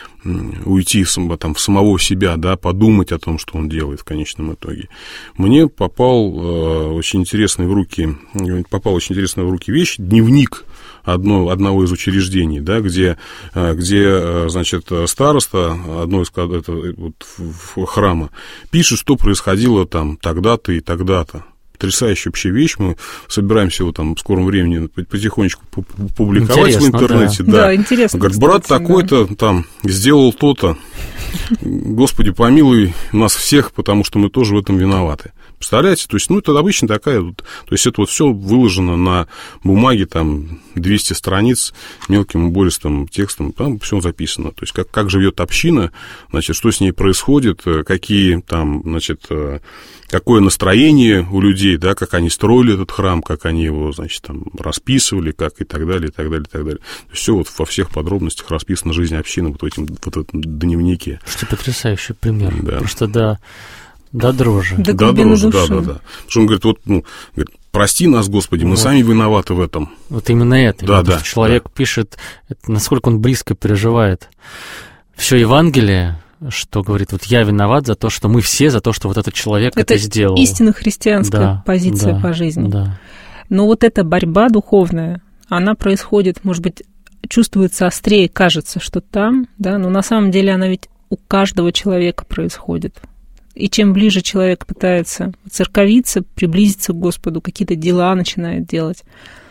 уйти в, там, в самого себя, да, подумать о том, что он делает в конечном итоге. Мне попал э, очень интересный в руки, попал очень интересная в руки вещь, дневник одно, одного из учреждений, да, где, где, значит, староста одной из это, вот, храма пишет, что происходило там тогда-то и тогда-то. Потрясающая вообще вещь. Мы собираемся его там в скором времени потихонечку публиковать интересно, в интернете. Да, да. Да, интересно. Говорит, брат кстати, такой-то да. там сделал то-то. Господи, помилуй нас всех, потому что мы тоже в этом виноваты. Представляете? То есть, ну, это обычно такая вот... То есть, это вот все выложено на бумаге, там, двести страниц мелким убористым текстом, там все записано. То есть, как, как живет община, значит, что с ней происходит, какие там, значит, какое настроение у людей, да, как они строили этот храм, как они его, значит, там, расписывали, как и так далее, и так далее, и так далее. Все вот во всех подробностях расписана жизнь общины вот в этом, вот в этом дневнике. Что потрясающий пример. Да. Просто, да... До дрожи. До, До дрожи, да, да, да. Потому что он говорит, вот, ну, говорит, прости нас, Господи, мы вот. сами виноваты в этом. Вот именно это. Да, да, человек да. пишет, это, насколько он близко переживает все Евангелие, что говорит, вот я виноват за то, что мы все, за то, что вот этот человек это, это сделал. Это истинно христианская да, позиция да, по жизни. Да. Но вот эта борьба духовная, она происходит, может быть, чувствуется острее, кажется, что там, да, но на самом деле она ведь у каждого человека происходит. И чем ближе человек пытается церковиться, приблизиться к Господу, какие-то дела начинает делать,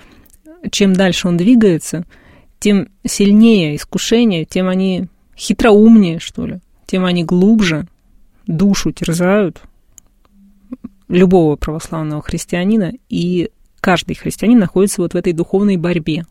чем дальше он двигается, тем сильнее искушения, тем они хитроумнее, что ли, тем они глубже душу терзают любого православного христианина, и каждый христианин находится вот в этой духовной борьбе.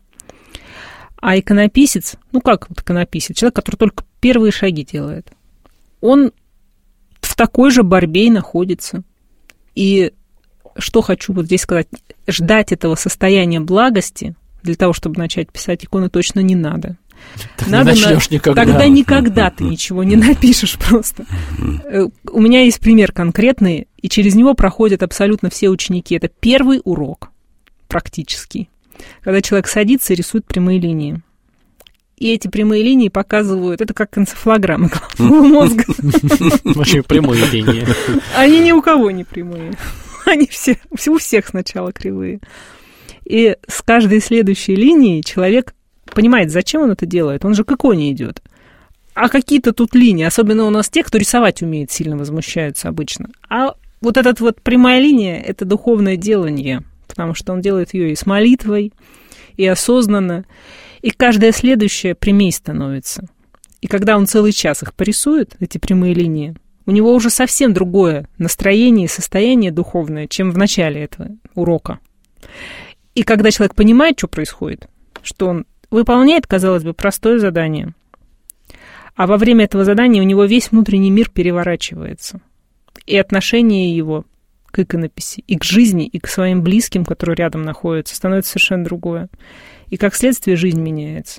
А иконописец, ну как вот иконописец, человек, который только первые шаги делает, он в такой же борьбе и находится. И что хочу вот здесь сказать, ждать этого состояния благости для того, чтобы начать писать иконы, точно не надо. Так надо не начнёшь на... никогда. Тогда никогда ты ничего не напишешь просто. У меня есть пример конкретный, и через него проходят абсолютно все ученики. Это первый урок практический, когда человек садится и рисует прямые линии. И эти прямые линии показывают, это как энцефалограмма головного мозга. Очень прямые линии. Они ни у кого не прямые. Они все, у всех сначала кривые. И с каждой следующей линией человек понимает, зачем он это делает. Он же к иконе идет. А какие-то тут линии, особенно у нас те, кто рисовать умеет, сильно возмущаются обычно. А вот эта вот прямая линия – это духовное делание, потому что он делает ее и с молитвой, и осознанно, и каждая следующая прямей становится. И когда он целый час их порисует, эти прямые линии, у него уже совсем другое настроение и состояние духовное, чем в начале этого урока. И когда человек понимает, что происходит, что он выполняет, казалось бы, простое задание, а во время этого задания у него весь внутренний мир переворачивается. И отношение его к иконописи, и к жизни, и к своим близким, которые рядом находятся, становится совершенно другое. И как следствие жизнь меняется.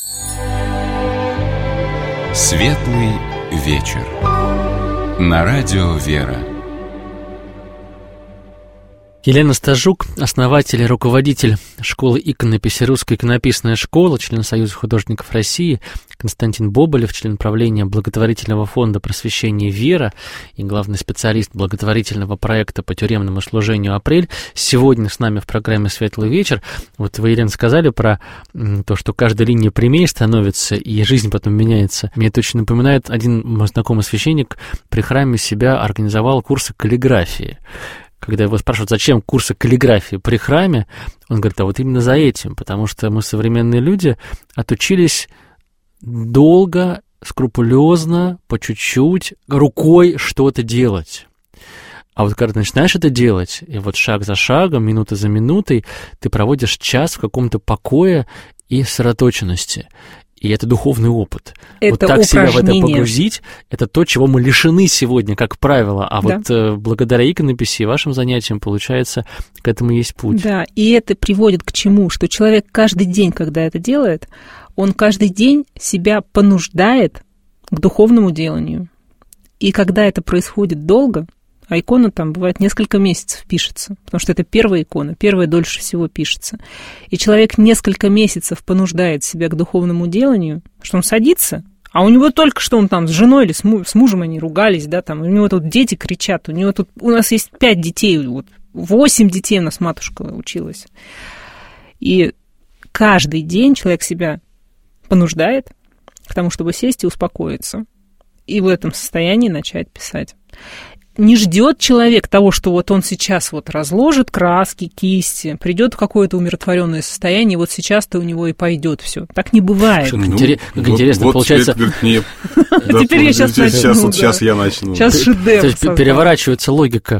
Светлый вечер. На радио «Вера». Елена Стажук, основатель и руководитель школы иконописи «Русская иконописная школа», член Союза художников России, Константин Боболев, член правления благотворительного фонда просвещения «Вера» и главный специалист благотворительного проекта по тюремному служению «Апрель». Сегодня с нами в программе «Светлый вечер». Вот вы, Елена, сказали про то, что каждая линия прямее становится, и жизнь потом меняется. Мне это очень напоминает, один мой знакомый священник при храме себя организовал курсы каллиграфии. Когда его спрашивают, зачем курсы каллиграфии при храме, он говорит, а вот именно за этим, потому что мы, современные люди, отучились долго, скрупулезно, по чуть-чуть, рукой что-то делать. А вот когда ты начинаешь это делать, и вот шаг за шагом, минута за минутой, ты проводишь час в каком-то покое и сосредоточенности. И это духовный опыт. Это вот так упражнение. Себя в это погрузить, это то, чего мы лишены сегодня, как правило. А да. вот э, благодаря иконописи и вашим занятиям, получается, к этому есть путь. Да, и это приводит к чему? Что человек каждый день, когда это делает, он каждый день себя понуждает к духовному деланию. И когда это происходит долго, а икона там, бывает, несколько месяцев пишется, потому что это первая икона, первая дольше всего пишется. И человек несколько месяцев понуждает себя к духовному деланию, что он садится, а у него только что он там с женой или с, му- с мужем они ругались, да, там, у него тут дети кричат, у него тут, у нас есть пять детей, вот, восемь детей у нас матушка училась. И каждый день человек себя понуждает к тому, чтобы сесть и успокоиться, и в этом состоянии начать писать. Не ждет человек того, что вот он сейчас вот разложит краски, кисти, придет в какое-то умиротворенное состояние, вот сейчас-то у него и пойдет все. Так не бывает. Ну, Интерес, как интересно, вот, получается. Теперь я сейчас начну. Сейчас я начну. Сейчас шедевр. То есть переворачивается логика.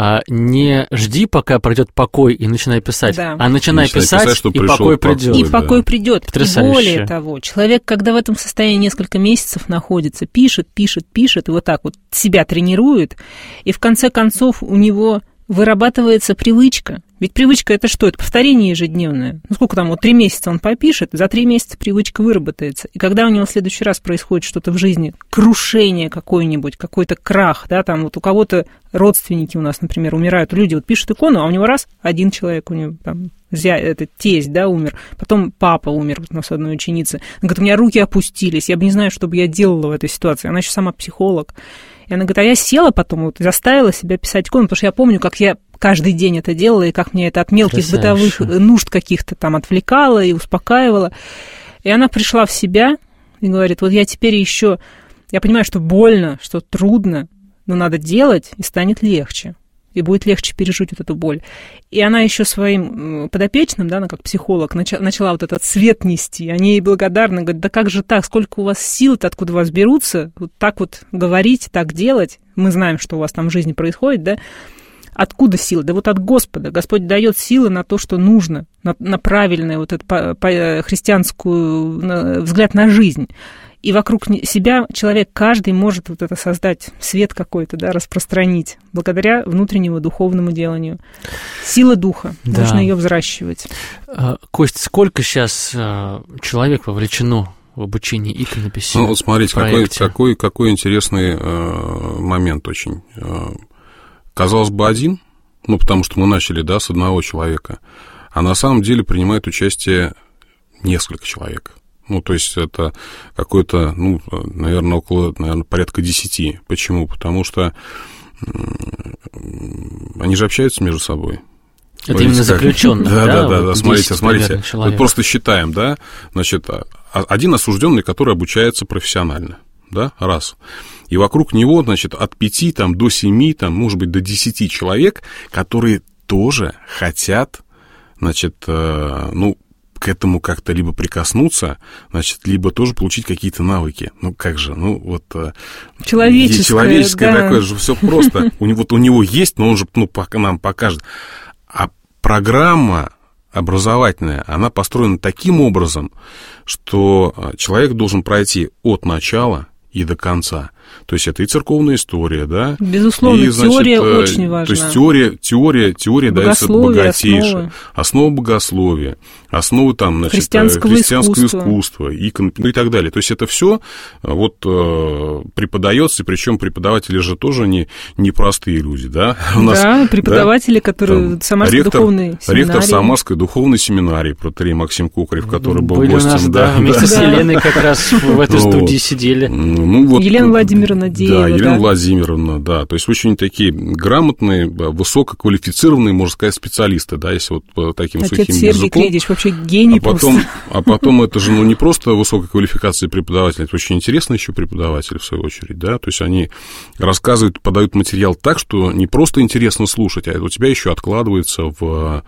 Не жди, пока придет покой, и начинай писать, а начинай писать, и покой придет. И покой придет. И более того, человек, когда в этом состоянии несколько месяцев находится, пишет, пишет, пишет, и вот так вот себя тренирует. И в конце концов у него вырабатывается привычка. Ведь привычка – это что? Это повторение ежедневное. Ну, сколько там, вот три месяца он попишет, за три месяца привычка выработается. И когда у него в следующий раз происходит что-то в жизни, крушение какое-нибудь, какой-то крах, да, там вот у кого-то родственники у нас, например, умирают, люди вот пишут икону, а у него раз один человек, у него там, это тесть, да, умер, потом папа умер, вот у нас одной ученицы. Она говорит, у меня руки опустились, я бы не знаю, что бы я делала в этой ситуации. Она еще сама психолог. И она говорит, а я села потом, вот, заставила себя писать икону, потому что я помню, как я каждый день это делала, и как мне это от мелких Красавица. бытовых нужд каких-то там отвлекало и успокаивало. И она пришла в себя и говорит, вот я теперь еще, я понимаю, что больно, что трудно, но надо делать, и станет легче. И будет легче пережить вот эту боль. И она еще своим подопечным, да, она как психолог, начала, начала вот этот свет нести. Они ей благодарны, говорят, да как же так, сколько у вас сил-то, откуда у вас берутся, вот так вот говорить, так делать. Мы знаем, что у вас там в жизни происходит, да. Откуда силы? Да вот от Господа. Господь дает силы на то, что нужно, на, на правильный вот этот по, по, христианскую на, взгляд на жизнь. И вокруг себя человек каждый может вот это создать, свет какой-то, да, распространить, благодаря внутреннему духовному деланию. Сила духа, да. Нужно ее взращивать. Кость, сколько сейчас человек вовлечено в обучение иконописи? Ну, вот смотрите, какой, какой, какой интересный э, момент очень. Казалось бы, один, ну, потому что мы начали, да, с одного человека, а на самом деле принимает участие несколько человек. Ну, то есть это какой-то, ну, наверное, около, наверное, порядка десяти. Почему? Потому что они же общаются между собой. Это смотрите, именно заключенных, да? Да, да, да, вот да. Смотрите, смотрите. Вот просто считаем, да, значит, один осужденный, который обучается профессионально, да, раз. И вокруг него, значит, от пяти там, до семи, там, может быть, до десяти человек, которые тоже хотят, значит, ну, к этому как-то либо прикоснуться, значит, либо тоже получить какие-то навыки. Ну, как же, ну, вот... Человеческое, Человеческое да. такое же, все просто. У него, вот у него есть, но он же, ну, нам покажет. А программа образовательная, она построена таким образом, что человек должен пройти от начала и до конца. То есть это и церковная история, да? Безусловно, и, значит, теория очень важна. То есть теория, теория, теория дается богатейшая. Основы. Основа богословия, основы там, значит, христианского, христианского искусства, искусства икон, и так далее. То есть это все вот преподается, причем преподаватели же тоже не, не простые люди, да? У нас, да, преподаватели, да, которые там, Самарской ректор, духовной семинарии. Ректор Самарской духовной семинарии, протоиерей Максим Кукарев, который был Были гостем. У нас, да, да, вместе да. с Еленой как раз в этой студии сидели. Ну, вот, Елена Владимировна Деева. Да, Елена да. Владимировна, да. То есть очень такие грамотные, высококвалифицированные, можно сказать, специалисты, да, если вот таким Отец сухим Сергей языком. Кледич вообще гений а потом, просто. А потом это же, ну, не просто высокой квалификации преподавателя, это очень интересно еще преподаватели, в свою очередь, да. То есть они рассказывают, подают материал так, что не просто интересно слушать, а у тебя еще откладывается в,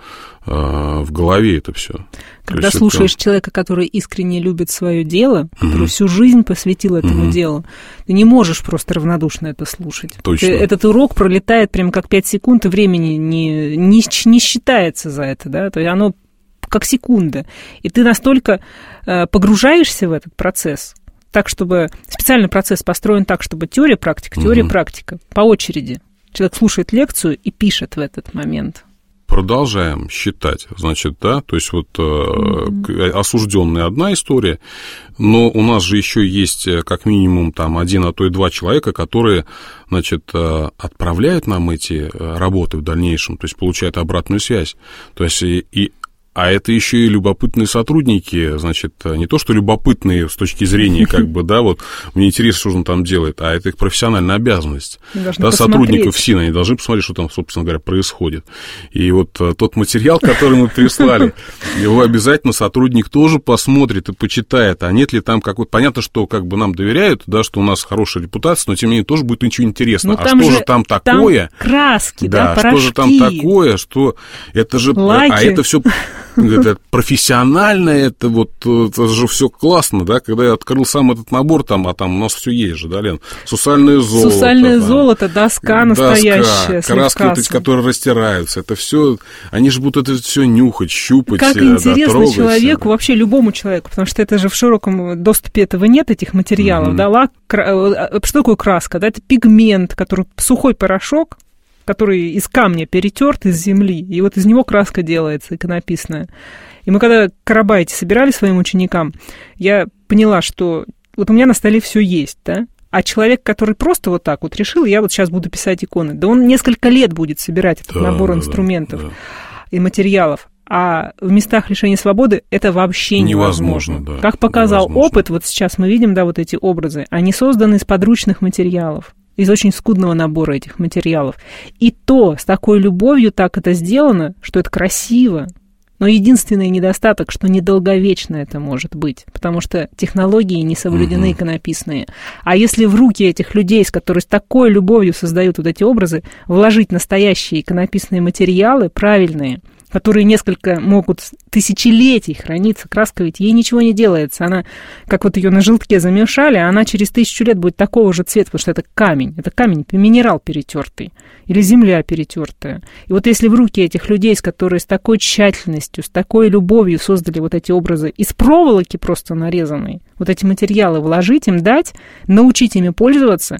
в голове это все. Когда слушаешь это... человека, который искренне любит свое дело, который угу. всю жизнь посвятил этому угу. делу, ты не можешь просто равнодушно это слушать. Точно. Ты, этот урок пролетает прямо как пять секунд, и времени не, не, не считается за это, да, то есть оно как секунда. И ты настолько э, погружаешься в этот процесс, так, чтобы... Специальный процесс построен так, чтобы теория, практика, теория, угу. практика, по очереди. Человек слушает лекцию и пишет в этот момент. Продолжаем считать, значит, да, то есть вот mm-hmm. осужденная одна история, но у нас же еще есть как минимум там один, а то и два человека, которые, значит, отправляют нам эти работы в дальнейшем, то есть получают обратную связь, то есть и, и а это еще и любопытные сотрудники, значит, не то, что любопытные с точки зрения, как бы, да, вот, мне интересно, что он там делает, а это их профессиональная обязанность. Да, сотрудников СИН, они должны посмотреть, что там, собственно говоря, происходит. И вот тот материал, который мы прислали, его обязательно сотрудник тоже посмотрит и почитает, а нет ли там какой-то... Понятно, что как бы нам доверяют, да, что у нас хорошая репутация, но тем не менее тоже будет ничего интересного. А что же там такое? Краски, да, порошки. Что же там такое, что... Это же... А это все... Это профессионально, это вот, это же все классно, да, когда я открыл сам этот набор, там, а там у нас все есть же, да, Лен, сусальное золото. Сусальное там, золото, доска настоящая. Доска, краски, вот эти, которые растираются, это все, они же будут это все нюхать, щупать, как интересно дотрогать. Человеку, вообще любому человеку, потому что это же в широком доступе этого нет, этих материалов, mm-hmm. да, лак, кра... что такое краска, да, это пигмент, который, сухой порошок, который из камня перетерт из земли, и вот из него краска делается, иконописная. И мы когда короба эти собирали своим ученикам, я поняла, что вот у меня на столе все есть, да, а человек, который просто вот так вот решил, я вот сейчас буду писать иконы, да он несколько лет будет собирать этот да, набор да, инструментов да. и материалов. А в местах лишения свободы это вообще невозможно. невозможно. Да, как показал невозможно. Опыт, вот сейчас мы видим, да, вот эти образы, они созданы из подручных материалов, из очень скудного набора этих материалов. И то с такой любовью так это сделано, что это красиво. Но единственный недостаток, что недолговечно это может быть, потому что технологии не соблюдены иконописные. А если в руки этих людей, с которые с такой любовью создают вот эти образы, вложить настоящие иконописные материалы, правильные, которые несколько могут тысячелетий храниться, краска ведь ей ничего не делается. Она, как вот ее на желтке замешали, она через тысячу лет будет такого же цвета, потому что это камень. Это камень, минерал перетертый или земля перетертая. И вот если в руки этих людей, с которые с такой тщательностью, с такой любовью создали вот эти образы, из проволоки просто нарезанные, вот эти материалы вложить, им дать, научить ими пользоваться,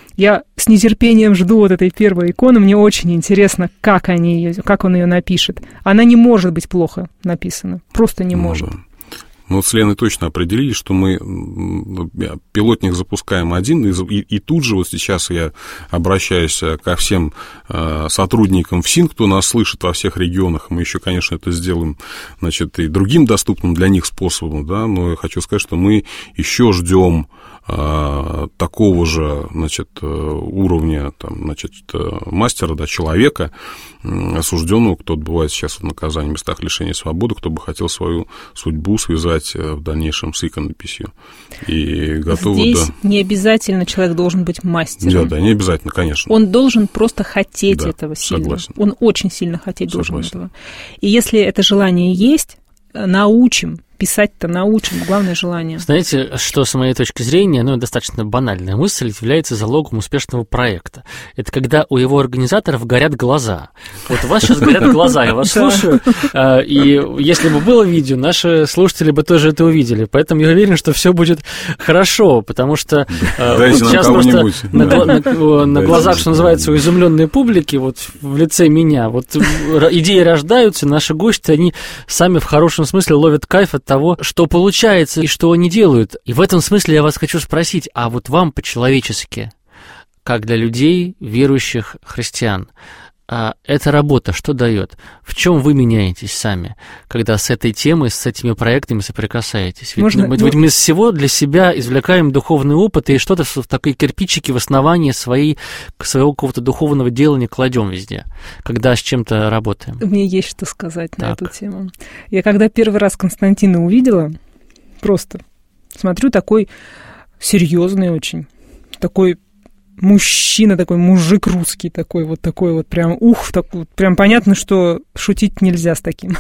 я с нетерпением жду вот этой первой иконы. Мне очень интересно, как, они ее, как он ее напишет. Она не может быть плохо написана. Просто не ну, может. Да. Ну, вот с Леной точно определили, что мы пилотник запускаем один, и, и тут же вот сейчас я обращаюсь ко всем сотрудникам ФСИН, кто нас слышит во всех регионах. Мы еще, конечно, это сделаем, значит, и другим доступным для них способом, да, но я хочу сказать, что мы еще ждем а, такого же, значит, уровня, там, значит, мастера, да, человека, осужденного, кто отбывает сейчас в наказании в местах лишения свободы, кто бы хотел свою судьбу связать в дальнейшем с иконописью. И готовы, Здесь да... не обязательно человек должен быть мастером. Да, да, не обязательно, конечно. Он должен просто хотеть да, этого сильно. Согласен. Он очень сильно хотеть Согласен. должен этого. И если это желание есть, научим. Писать-то научим, главное желание. Знаете, что, с моей точки зрения, ну, достаточно банальная мысль, является залогом успешного проекта. Это когда у его организаторов горят глаза. Вот у вас сейчас горят глаза, я вас слушаю, и если бы было видео, наши слушатели бы тоже это увидели. Поэтому я уверен, что все будет хорошо, потому что сейчас просто на глазах, что называется, у изумленной публики, вот в лице меня, вот идеи рождаются, наши гости, они сами в хорошем смысле ловят кайф от того, что получается и что они делают. И в этом смысле я вас хочу спросить, а вот вам по-человечески, как для людей, верующих христиан, а эта работа что дает? В чем вы меняетесь сами, когда с этой темой, с этими проектами соприкасаетесь? Ведь, Можно, мы, ну... ведь мы из всего для себя извлекаем духовный опыт и что-то в такие кирпичики в основании своей, своего какого-то духовного делания кладем везде, когда с чем-то работаем. Мне есть что сказать так. на эту тему. Я когда первый раз Константина увидела, просто смотрю, такой серьезный очень, такой мужчина, такой мужик русский, такой вот такой вот прям, ух, такой, прям понятно, что шутить нельзя с таким.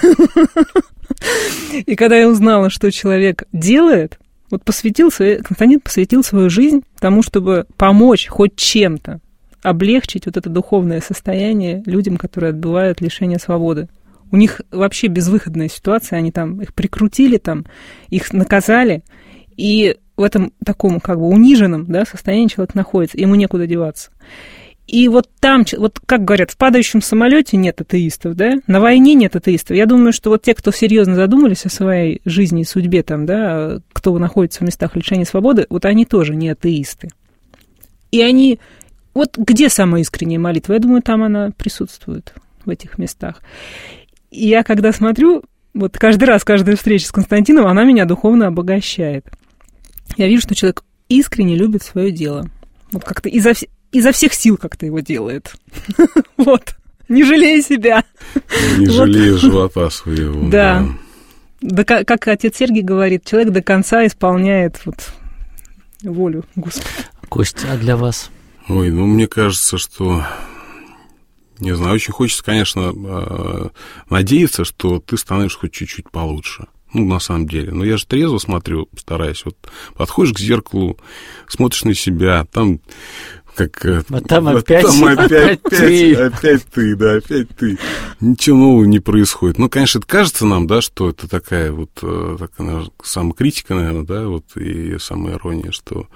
И когда я узнала, что человек делает, вот посвятил, Константин посвятил свою жизнь тому, чтобы помочь хоть чем-то облегчить вот это духовное состояние людям, которые отбывают лишение свободы. У них вообще безвыходная ситуация, они там их прикрутили, там, их наказали, и в этом таком как бы униженном, да, состоянии человек находится, ему некуда деваться. И вот там, вот как говорят, в падающем самолете нет атеистов, да, на войне нет атеистов. Я думаю, что вот те, кто серьезно задумались о своей жизни и судьбе, там, да, кто находится в местах лишения свободы, вот они тоже не атеисты. И они... Вот где самая искренняя молитва? Я думаю, там она присутствует, в этих местах. И я когда смотрю, вот каждый раз, каждая встреча с Константином, она меня духовно обогащает. Я вижу, что человек искренне любит свое дело. Вот как-то изо, изо всех сил как-то его делает. Вот. Не жалея себя. Не жалея живота своего. Да. Как отец Сергий говорит, человек до конца исполняет вот волю Господа. Костя, а для вас? Ой, ну, мне кажется, что... Не знаю, очень хочется, конечно, надеяться, что ты становишься хоть чуть-чуть получше. Ну, на самом деле. Но я же трезво смотрю, стараюсь. Вот подходишь к зеркалу, смотришь на себя, там как... А там опять, там опять, опять, опять, ты. опять ты, да, опять ты. Ничего нового не происходит. Ну, конечно, это кажется нам, да, что это такая вот такая самокритика, наверное, да, вот и самоирония, что,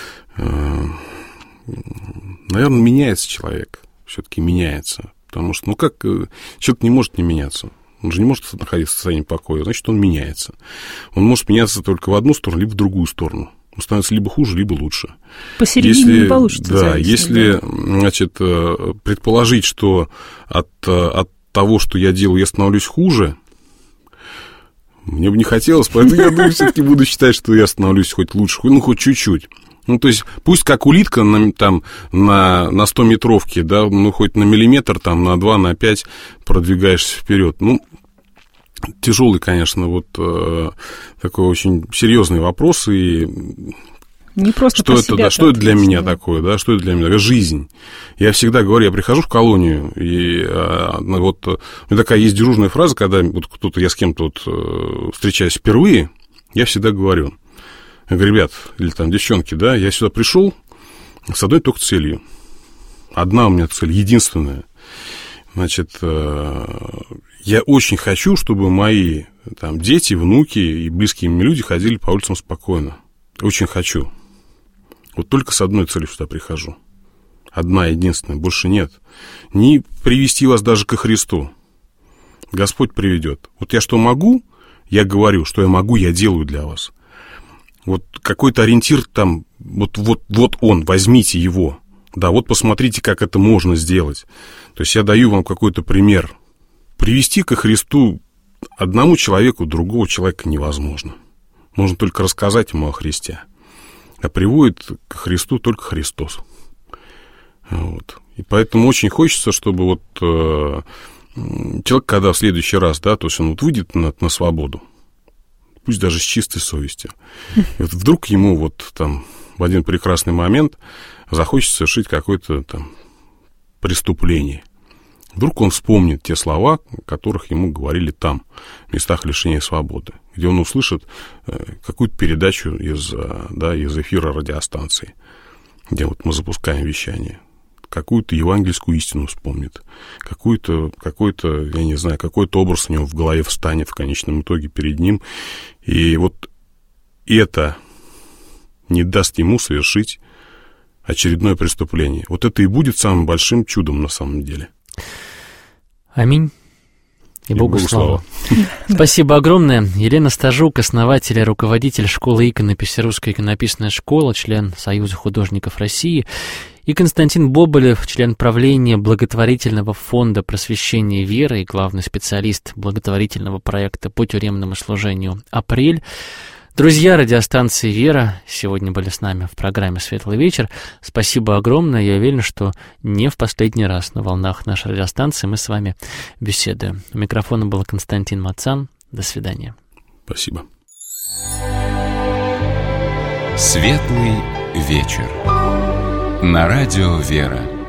наверное, меняется человек. Все-таки меняется. Потому что, ну, как человек не может не меняться. Он же не может находиться в состоянии покоя, значит, он меняется. Он может меняться только в одну сторону, либо в другую сторону. Он становится либо хуже, либо лучше. Посередине если, не получится. Да, если, да. значит, предположить, что от, от того, что я делаю, я становлюсь хуже, мне бы не хотелось, поэтому я думаю, все-таки буду считать, что я становлюсь хоть лучше, ну, хоть чуть-чуть. Ну, то есть, пусть как улитка на, там, на, на стометровке, да, ну, хоть на миллиметр, там, на два, на пять продвигаешься вперед. Ну, тяжелый, конечно, вот э, такой очень серьезный вопрос. И не просто что это, да, что это для меня такое, да, что это для меня? Жизнь. Я всегда говорю, я прихожу в колонию, и э, вот у меня такая есть дежурная фраза, когда вот кто-то, я с кем-то вот, э, встречаюсь впервые, я всегда говорю. Я говорю, ребят, или там девчонки, да, я сюда пришел с одной только целью. Одна у меня цель, единственная. Значит, я очень хочу, чтобы мои там дети, внуки и близкие мне люди ходили по улицам спокойно. Очень хочу. Вот только с одной целью сюда прихожу. Одна, единственная, больше нет. Не привести вас даже ко Христу. Господь приведет. Вот я что могу, я говорю, что я могу, я делаю для вас. Вот какой-то ориентир там, вот, вот, вот он, возьмите его. Да, вот посмотрите, как это можно сделать. То есть я даю вам какой-то пример. Привести ко Христу одному человеку другого человека невозможно. Можно только рассказать ему о Христе. а приводит к Христу только Христос. Вот. И поэтому очень хочется, чтобы вот э, человек, когда в следующий раз, да, то есть он вот выйдет на, на свободу, пусть даже с чистой совестью, и вот вдруг ему вот там в один прекрасный момент захочется совершить какое-то там преступление. Вдруг он вспомнит те слова, которых ему говорили там, в местах лишения свободы, где он услышит какую-то передачу из, да, из эфира радиостанции, где вот мы запускаем вещание, какую-то евангельскую истину вспомнит, какую-то, какой-то, я не знаю, какой-то образ у него в голове встанет в конечном итоге перед ним, и вот это не даст ему совершить очередное преступление. Вот это и будет самым большим чудом на самом деле. Аминь. И, и Богу, Богу слава. слава. Спасибо огромное. Елена Стажук, основатель и руководитель школы иконописи «Русская иконописная школа», член Союза художников России, и Константин Боболев, член правления благотворительного фонда просвещения веры и главный специалист благотворительного проекта по тюремному служению «Апрель». Друзья радиостанции «Вера» сегодня были с нами в программе «Светлый вечер». Спасибо огромное. Я уверен, что не в последний раз на волнах нашей радиостанции мы с вами беседуем. У микрофона был Константин Мацан. До свидания. Спасибо. «Светлый вечер» на радио «Вера».